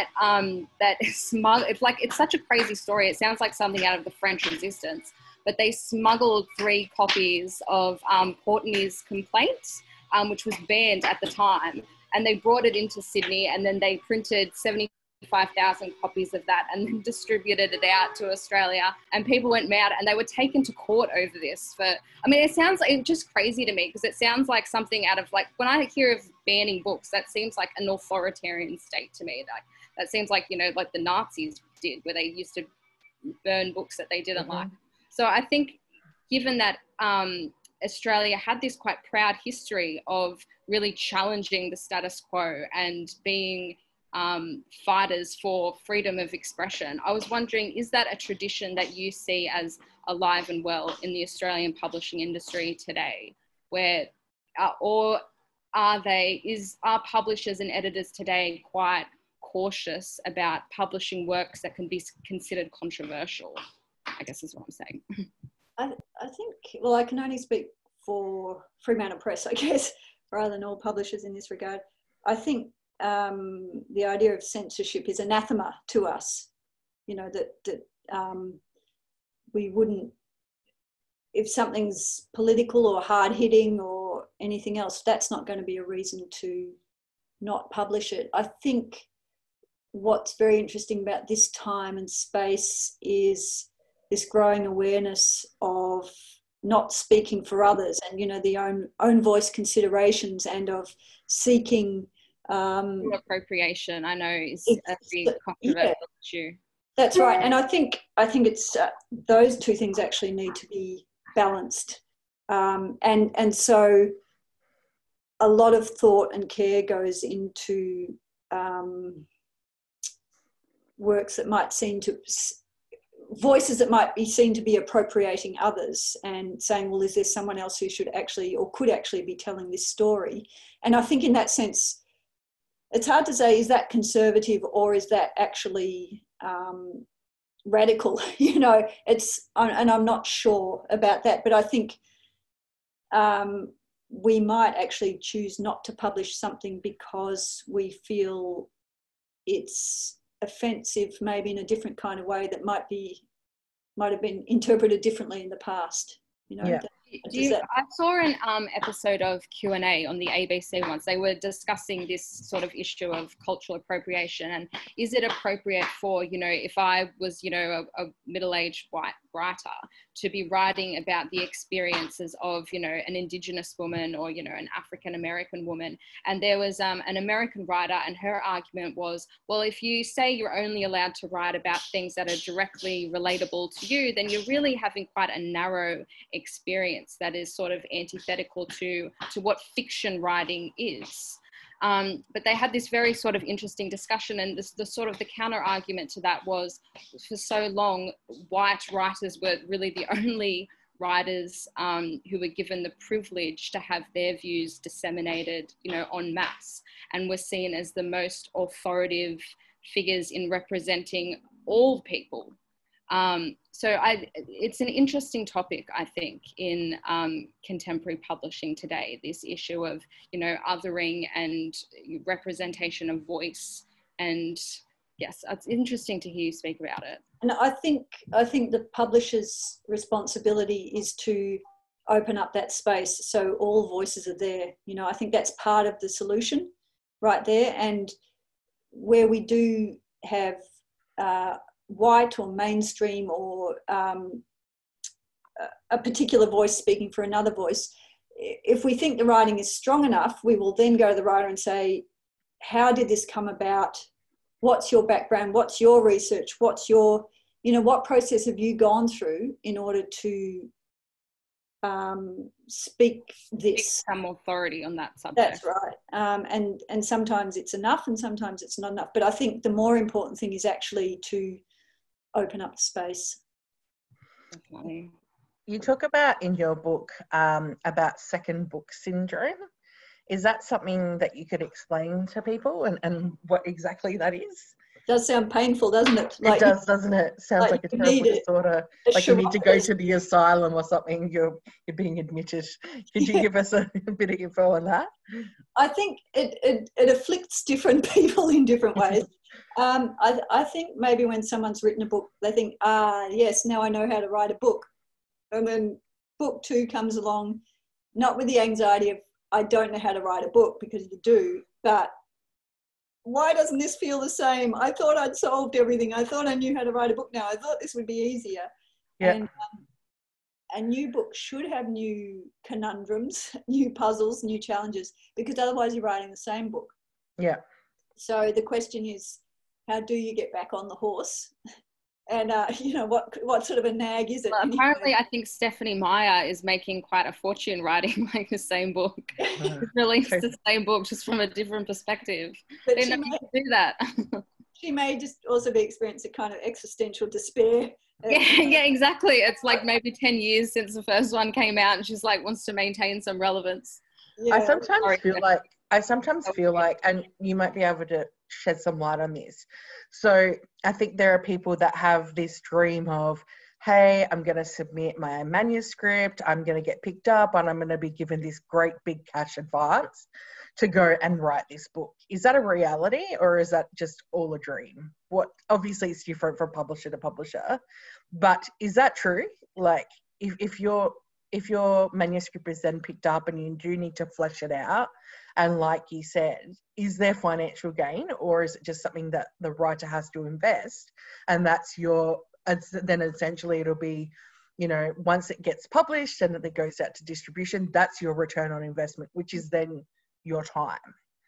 it's such a crazy story. It sounds like something out of the French Resistance, but they smuggled 3 copies of Courtney's Complaints, which was banned at the time. And they brought it into Sydney, and then they printed 75,000 copies of that and then distributed it out to Australia, and people went mad, and they were taken to court over this. It sounds like, it's just crazy to me, because it sounds like something out of, like, when I hear of banning books, that seems like an authoritarian state to me. That seems like, you know, like the Nazis did, where they used to burn books that they didn't like. So I think, given that Australia had this quite proud history of really challenging the status quo and being fighters for freedom of expression, I was wondering, is that a tradition that you see as alive and well in the Australian publishing industry today, where or are publishers and editors today quite cautious about publishing works that can be considered controversial, I guess is what I'm saying? I think, well, I can only speak for Fremantle Press, I guess, rather than all publishers in this regard. I think the idea of censorship is anathema to us. You know, that we wouldn't, if something's political or hard-hitting or anything else, that's not going to be a reason to not publish it. I think what's very interesting about this time and space is this growing awareness of not speaking for others, and, you know, the own voice considerations, and of seeking appropriation, I know, is a big controversial issue. That's right. And I think it's those two things actually need to be balanced, and so a lot of thought and care goes into works that might seem to, voices that might be seen to be appropriating others, and saying, well, is there someone else who should actually, or could actually be telling this story? And I think in that sense, it's hard to say, is that conservative or is that actually radical? You know, and I'm not sure about that, but I think we might actually choose not to publish something because we feel it's offensive, maybe in a different kind of way that might have been interpreted differently in the past. You know. Yeah. I saw an episode of Q&A on the ABC once. They were discussing this sort of issue of cultural appropriation, and is it appropriate for, you know, if I was, you know, a middle-aged white writer to be writing about the experiences of, you know, an Indigenous woman or, you know, an African American woman. And there was an American writer, and her argument was, well, if you say you're only allowed to write about things that are directly relatable to you, then you're really having quite a narrow experience that is sort of antithetical to what fiction writing is. But they had this very sort of interesting discussion, and the sort of the counter argument to that was, for so long, white writers were really the only writers who were given the privilege to have their views disseminated, you know, en masse, and were seen as the most authoritative figures in representing all people. So it's an interesting topic, I think, in contemporary publishing today, this issue of, you know, othering and representation of voice. And yes, it's interesting to hear you speak about it. And I think the publisher's responsibility is to open up that space so all voices are there. You know, I think that's part of the solution right there. And where we do have white or mainstream or a particular voice speaking for another voice, if we think the writing is strong enough, we will then go to the writer and say, how did this come about? What's your background? What's your research? What's your, you know, what process have you gone through in order to speak this? Some authority on that subject. That's right. And sometimes it's enough and sometimes it's not enough. But I think the more important thing is actually to open up the space. Definitely. You talk about in your book about second book syndrome. Is that something that you could explain to people and what exactly that is? It does sound painful, doesn't it? Like, it does, doesn't it? Sounds like a terrible disorder. Like you need to go to the asylum or something. You're being admitted. Could you give us a bit of info on that? I think it afflicts different people in different ways. I think maybe when someone's written a book, they think, yes, now I know how to write a book. And then book 2 comes along, not with the anxiety of, I don't know how to write a book, because you do, but why doesn't this feel the same? I thought I'd solved everything. I thought I knew how to write a book now. I thought this would be easier. Yeah. And a new book should have new conundrums, new puzzles, new challenges, because otherwise you're writing the same book. Yeah. So the question is, how do you get back on the horse? And, you know, what sort of a nag is it? Well, apparently, I think Stephanie Meyer is making quite a fortune writing like the same book. Released the same book, just from a different perspective. But they never do that. She may just also be experiencing a kind of existential despair. Yeah, exactly. It's like maybe 10 years since the first one came out, and she's like wants to maintain some relevance. Yeah. I sometimes feel like, and you might be able to shed some light on this. So I think there are people that have this dream of, hey, I'm going to submit my manuscript, I'm going to get picked up, and I'm going to be given this great big cash advance to go and write this book. Is that a reality, or is that just all a dream? Obviously it's different from publisher to publisher, but is that true? Like if your manuscript is then picked up and you do need to flesh it out, and like you said, is there financial gain, or is it just something that the writer has to invest, and then essentially it'll be, you know, once it gets published and it goes out to distribution, that's your return on investment, which is then your time.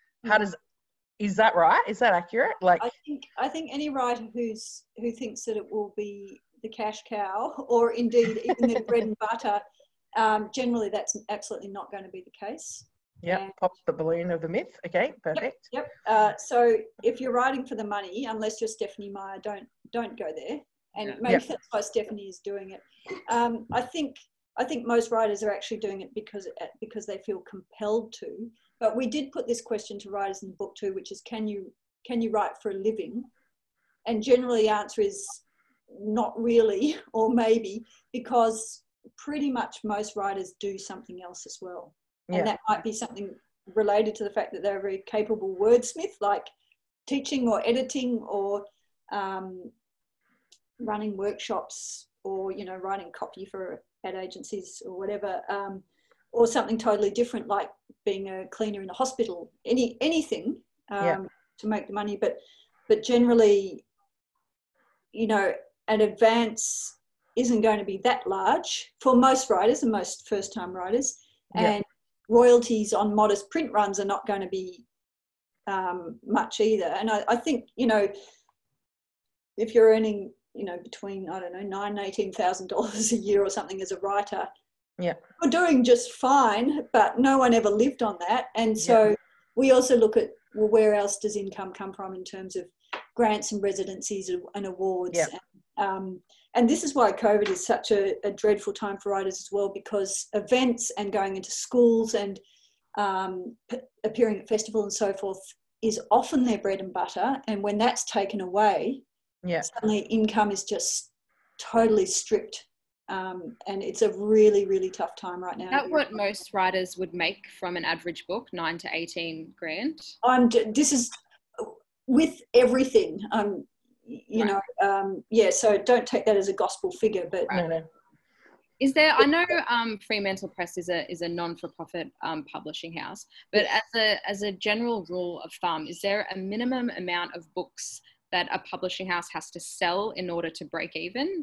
Is that right? Is that accurate? Like, I think any writer who thinks that it will be the cash cow, or indeed even the bread and butter, generally that's absolutely not going to be the case. Yeah, pop the balloon of the myth. Okay, perfect. Yep. So if you're writing for the money, unless you're Stephanie Meyer, don't go there. And maybe that's why Stephanie is doing it. I think most writers are actually doing it because they feel compelled to. But we did put this question to writers in book 2, which is, can you write for a living? And generally the answer is not really, or maybe, because pretty much most writers do something else as well. And that might be something related to the fact that they're a very capable wordsmith, like teaching or editing or running workshops, or, you know, writing copy for ad agencies or whatever, or something totally different, like being a cleaner in a hospital, anything to make the money. But generally, you know, an advance isn't going to be that large for most writers and most first-time writers, and royalties on modest print runs are not going to be much either. And I think, if you're earning, between, I don't know, $9,000 and $18,000 a year or something as a writer, you're doing just fine, but no one ever lived on that. And so we also look at, well, where else does income come from in terms of grants and residencies and awards? And this is why COVID is such a dreadful time for writers as well, because events and going into schools and appearing at festivals and so forth is often their bread and butter. And when that's taken away, suddenly income is just totally stripped. And it's a really, really tough time right now. Is that what most writers would make from an average book, 9 to 18 grand? This is with everything. So don't take that as a gospel figure, but Is there? I know Fremantle Press is a non-for-profit publishing house, but as a general rule of thumb, is there a minimum amount of books that a publishing house has to sell in order to break even?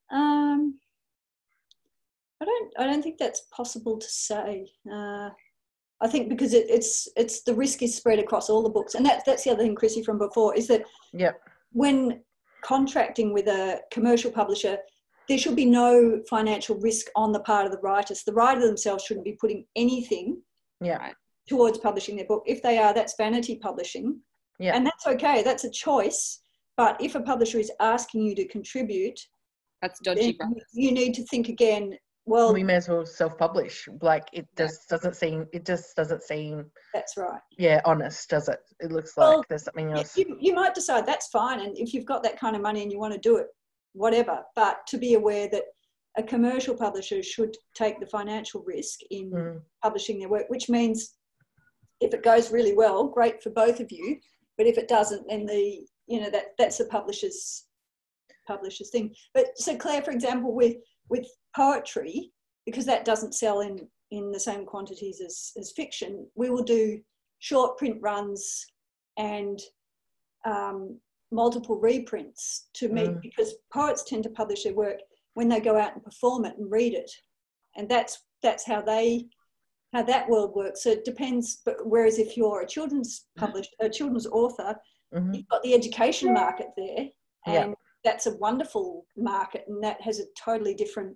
I don't think that's possible to say. I think because it's the risk is spread across all the books, and that's the other thing, Chrissy, from before, is that when contracting with a commercial publisher, there should be no financial risk on the part of the writers. The writer themselves shouldn't be putting anything towards publishing their book. If they are, that's vanity publishing, and that's okay. That's a choice. But if a publisher is asking you to contribute, that's dodgy. You need to think again. Well, we may as well self-publish. Like it just doesn't seem. That's right. Yeah, honest, does it? It looks like there's something else. You might decide that's fine, and if you've got that kind of money and you want to do it, whatever. But to be aware that a commercial publisher should take the financial risk in publishing their work, which means if it goes really well, great for both of you. But if it doesn't, then that's the publisher's thing. But so Claire, for example, with poetry, because that doesn't sell in the same quantities as fiction, we will do short print runs and multiple reprints to meet, because poets tend to publish their work when they go out and perform it and read it, and that's how that world works. So it depends. But whereas if you're a children's author, you've got the education market there, and that's a wonderful market, and that has a totally different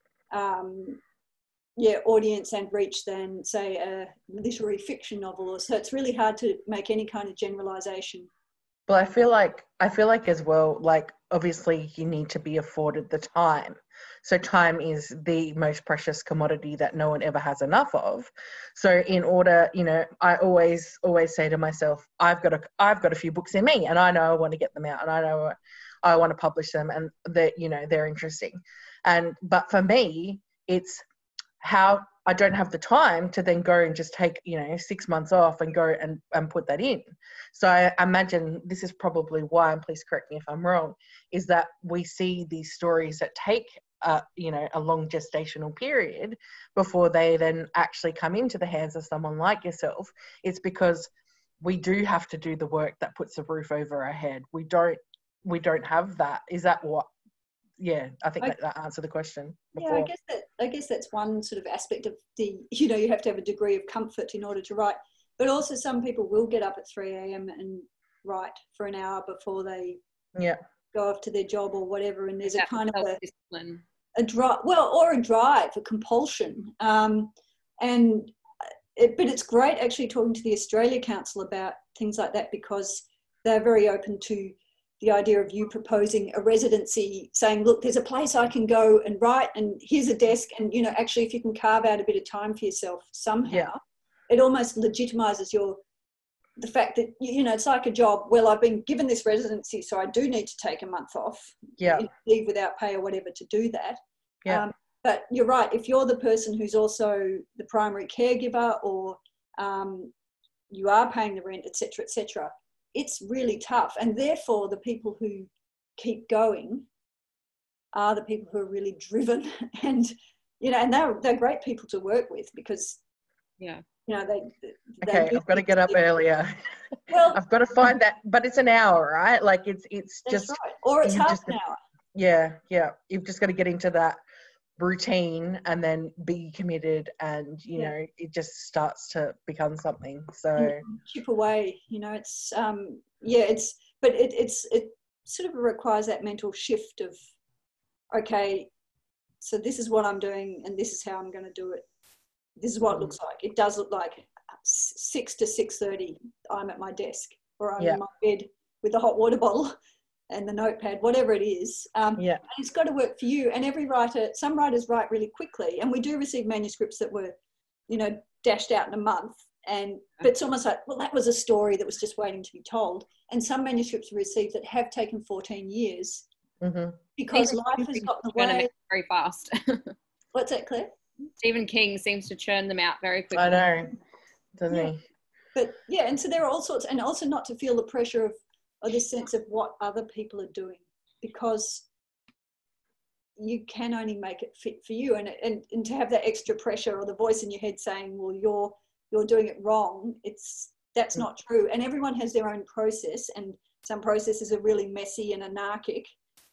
audience and reach than, say, a literary fiction novel. So it's really hard to make any kind of generalization. Well, I feel like as well, like obviously you need to be afforded the time. So time is the most precious commodity that no one ever has enough of. So in order, I always say to myself, I've got a few books in me, and I know I want to get them out, and I know I want to publish them, and that they're interesting. But for me, it's how I don't have the time to then go and just take 6 months off and go and put that in. So I imagine this is probably why, and please correct me if I'm wrong, is that we see these stories that take a long gestational period before they then actually come into the hands of someone like yourself. It's because we do have to do the work that puts a roof over our head. We don't have that. Is that what? Yeah, I think that answered the question before. Yeah, I guess that's one sort of aspect of the, you have to have a degree of comfort in order to write. But also some people will get up at 3 a.m. and write for an hour before they go off to their job or whatever. And there's a kind of a drive, or a drive, a compulsion. But it's great actually talking to the Australia Council about things like that, because they're very open to the idea of you proposing a residency, saying, look, there's a place I can go and write, and here's a desk, and actually if you can carve out a bit of time for yourself somehow, it almost legitimizes the fact that it's like a job. Well, I've been given this residency, so I do need to take a month off, leave without pay or whatever to do that. But you're right, if you're the person who's also the primary caregiver, or you are paying the rent, etc., it's really tough. And therefore the people who keep going are the people who are really driven, and and they're great people to work with, because I've got to get up earlier. Well, I've got to find that, but it's an hour, right? Like it's just right. Or it's half an hour. Yeah. You've just got to get into that routine and then be committed, and know it just starts to become something. So chip away, it's but it sort of requires that mental shift of, okay, so this is what I'm doing and this is how I'm going to do it. This is what it looks like. It does look like 6 to 6:30 I'm at my desk, or I'm in my bed with the hot water bottle and the notepad, whatever it is. And it's got to work for you. And every writer, some writers write really quickly, and we do receive manuscripts that were, dashed out in a month. But it's almost like, well, that was a story that was just waiting to be told. And some manuscripts we received that have taken 14 years because life has gotten away. Very fast. What's that, Claire? Stephen King seems to churn them out very quickly. I know, doesn't he? But and so there are all sorts, and also not to feel the pressure of this sense of what other people are doing, because you can only make it fit for you, and to have that extra pressure or the voice in your head saying, well, you're doing it wrong, that's not true. And everyone has their own process, and some processes are really messy and anarchic,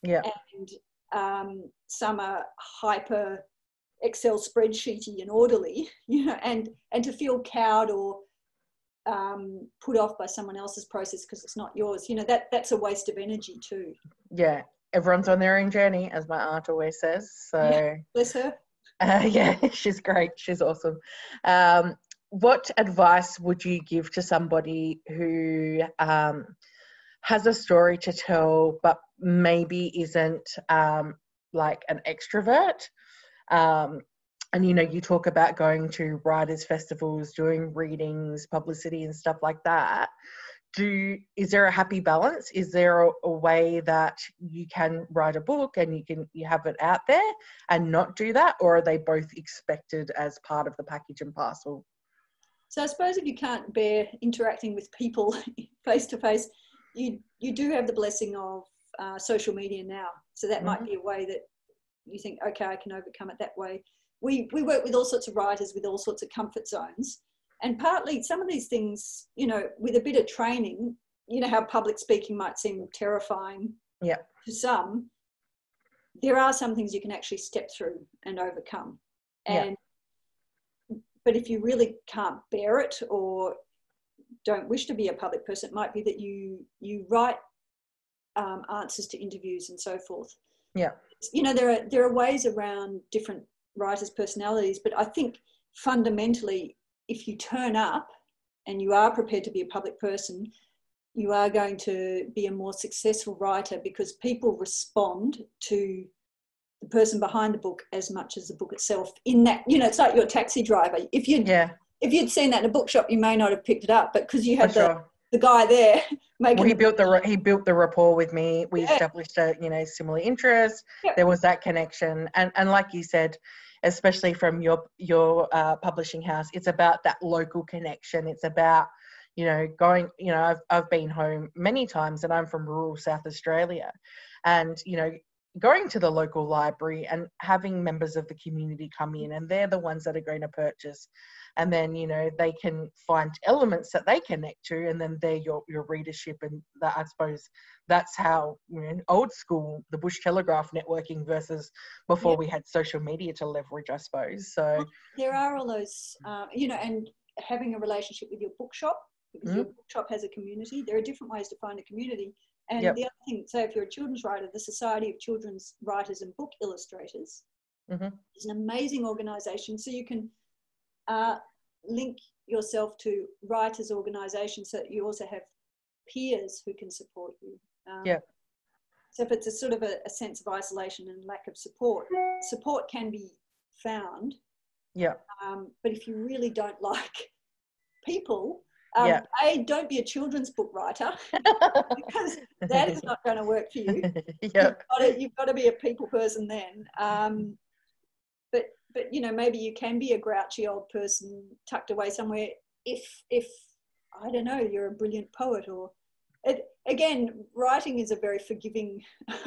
and some are hyper Excel spreadsheety and orderly, and to feel cowed or put off by someone else's process because it's not yours, that's a waste of energy too. Yeah, everyone's on their own journey, as my aunt always says. So bless her. She's great, she's awesome. What advice would you give to somebody who has a story to tell but maybe isn't like an extrovert? And you talk about going to writers' festivals, doing readings, publicity and stuff like that. Is there a happy balance? Is there a way that you can write a book and you have it out there and not do that? Or are they both expected as part of the package and parcel? So I suppose if you can't bear interacting with people face to face, you do have the blessing of social media now. So that might be a way that you think, okay, I can overcome it that way. We work with all sorts of writers with all sorts of comfort zones. And partly some of these things, with a bit of training, how public speaking might seem terrifying to some, there are some things you can actually step through and overcome. But if you really can't bear it or don't wish to be a public person, it might be that you write answers to interviews and so forth. Yeah. There are ways around different writers' personalities, but I think fundamentally, if you turn up and you are prepared to be a public person, you are going to be a more successful writer, because people respond to the person behind the book as much as the book itself. In that, it's like your taxi driver. If you'd seen that in a bookshop, you may not have picked it up, but because you had the guy there making. Well, he built the rapport with me. We established a similar interest. There was that connection, and like you said, especially from your publishing house, it's about that local connection. It's about going. I've been home many times, and I'm from rural South Australia, and going to the local library and having members of the community come in, and they're the ones that are going to purchase, and then they can find elements that they connect to, and then they're your readership. And that, I suppose, that's how old school, the Bush Telegraph networking versus before we had social media to leverage, I suppose. So there are all those and having a relationship with your bookshop, because your bookshop has a community. There are different ways to find a community. And the other thing, so if you're a children's writer, the Society of Children's Writers and Book Illustrators is an amazing organisation. So you can link yourself to writers' organisations, so that you also have peers who can support you. So if it's a sort of a sense of isolation and lack of support can be found. But if you really don't like people, don't be a children's book writer, because that is not going to work for you. You've got to be a people person then. But maybe you can be a grouchy old person tucked away somewhere if I don't know, you're a brilliant poet. Or again, writing is a very forgiving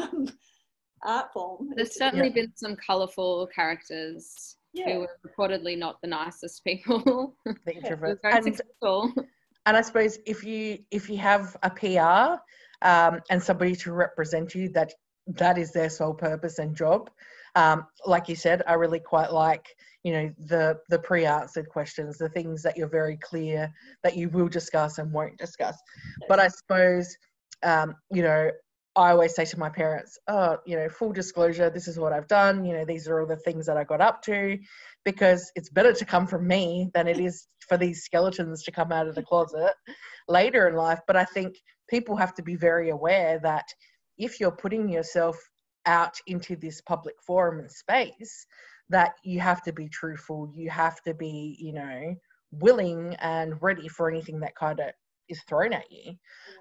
art form. There's certainly been some colourful characters who were reportedly not the nicest people. The introverts. And I suppose if you have a PR and somebody to represent you that that is their sole purpose and job. Like you said, I really quite like, you know, the pre-answered questions, the things that you're very clear that you will discuss and won't discuss. But I suppose, you know, I always say to my parents, oh, you know, full disclosure, this is what I've done. You know, these are all the things that I got up to, because it's better to come from me than it is for these skeletons to come out of the closet later in life. But I think people have to be very aware that if you're putting yourself out into this public forum and space, that you have to be truthful. You have to be, you know, willing and ready for anything that kind of is thrown at you.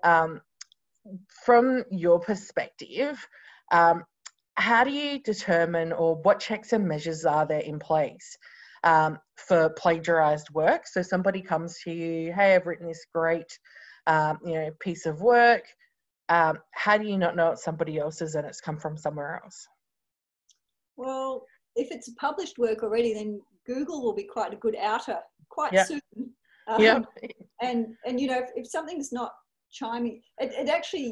From your perspective, how do you determine, or what checks and measures are there in place for plagiarized work? So somebody comes to you, hey, I've written this great, you know, piece of work. How do you not know it's somebody else's and it's come from somewhere else? Well, if it's a published work already, then Google will be quite a good outer quite soon. And you know, if something's not chiming, it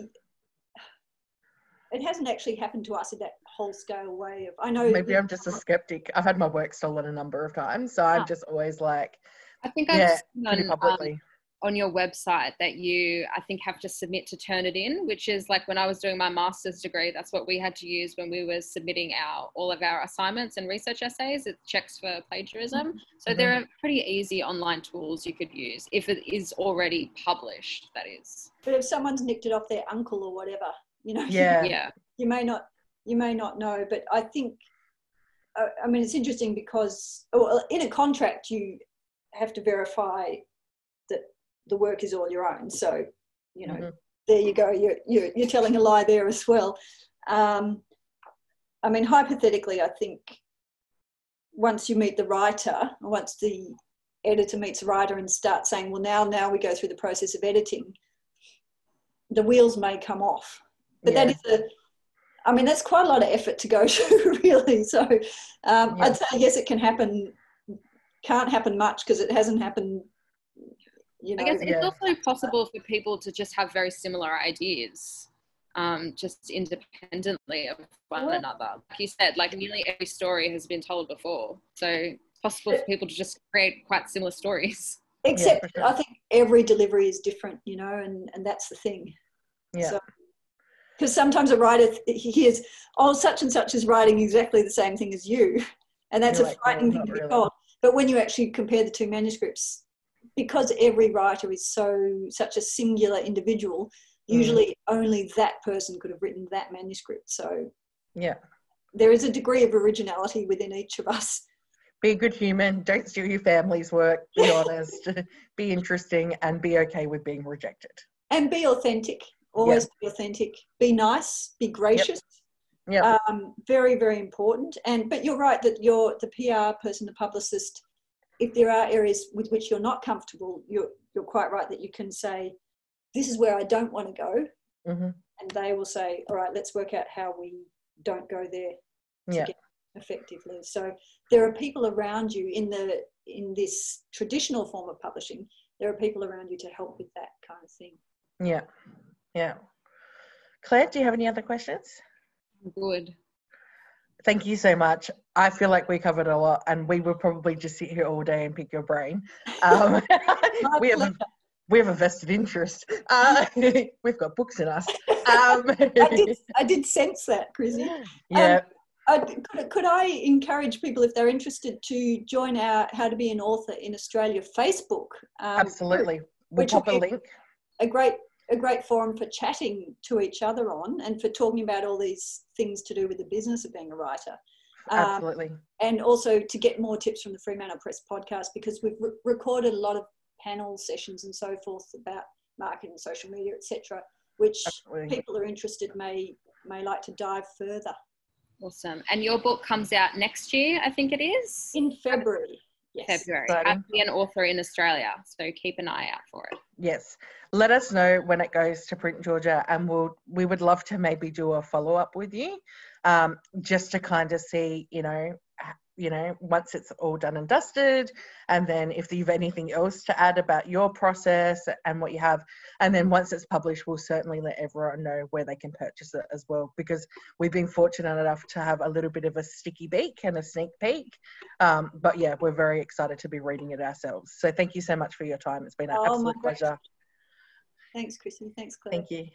hasn't actually happened to us in that whole scale way of, I know maybe I'm just a skeptic. I've had my work stolen a number of times, so I'm just always like, I think I've pretty publicly. On your website that you, I think, have to submit to Turnitin, which is like when I was doing my master's degree, that's what we had to use when we were submitting all of our assignments and research essays. It checks for plagiarism. So there are pretty easy online tools you could use if it is already published, that is. But if someone's nicked it off their uncle or whatever, you know, you may not know. But I think, I mean, it's interesting because in a contract you have to verify that the work is all your own. So, you know, there you go. You're telling a lie there as well. I mean, hypothetically, I think once you meet the writer, once the editor meets the writer and starts saying, well, now we go through the process of editing, the wheels may come off. But that is I mean, that's quite a lot of effort to go to, really. So I'd say, yes, it can happen. Can't happen much because it hasn't happened. You know, I guess it's also possible for people to just have very similar ideas, just independently of one another. Like you said, like nearly every story has been told before. So it's possible for people to just create quite similar stories. Except I think every delivery is different, you know, and that's the thing. Yeah. So, because sometimes a writer hears, oh, such and such is writing exactly the same thing as you. And that's a frightening thing to be told. But when you actually compare the two manuscripts, because every writer is such a singular individual, usually only that person could have written that manuscript. So there is a degree of originality within each of us. Be a good human. Don't steal your family's work. Be honest. Be interesting, and be okay with being rejected. And be authentic. Always be authentic. Be nice. Be gracious. Very, very important. But you're right that the PR person, the publicist, if there are areas with which you're not comfortable, you're quite right that you can say, this is where I don't want to go. And they will say, all right, let's work out how we don't go there to get effectively. So there are people around you in this traditional form of publishing, there are people around you to help with that kind of thing. Yeah. Claire, do you have any other questions? Good. Thank you so much. I feel like we covered a lot, and we will probably just sit here all day and pick your brain. We have a vested interest. We've got books in us. I did sense that, Chrissy. Yeah. Could I encourage people, if they're interested, to join our How to Be an Author in Australia Facebook? Absolutely. We'll pop a link. A great forum for chatting to each other on, and for talking about all these things to do with the business of being a writer. Absolutely. And also to get more tips from the Fremantle Press podcast, because we've recorded a lot of panel sessions and so forth about marketing, social media, etc., which people are interested may like to dive further. Awesome. And your book comes out next year, I think it is? In February. Yes. February. How to Be an Author in Australia. So keep an eye out for it. Yes. Let us know when it goes to print, Georgia, and we would love to maybe do a follow-up with you, just to kind of see, you know, once it's all done and dusted, and then if you've anything else to add about your process and what you have, and then once it's published, we'll certainly let everyone know where they can purchase it as well, because we've been fortunate enough to have a little bit of a sticky beak and a sneak peek. But yeah, we're very excited to be reading it ourselves. So thank you so much for your time. It's been an absolute pleasure. Thanks, Chrissy. Thanks, Claire. Thank you.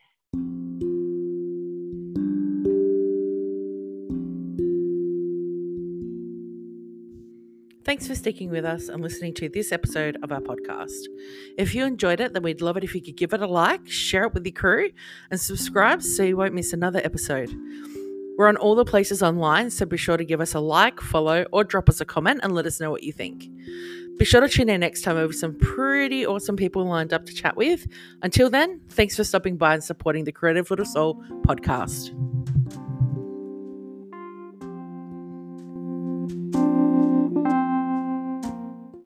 Thanks for sticking with us and listening to this episode of our podcast. If you enjoyed it, then we'd love it if you could give it a like, share it with your crew, and subscribe so you won't miss another episode. We're on all the places online, so be sure to give us a like, follow, or drop us a comment and let us know what you think. Be sure to tune in next time with some pretty awesome people lined up to chat with. Until then, thanks for stopping by and supporting the Creative Little Soul podcast.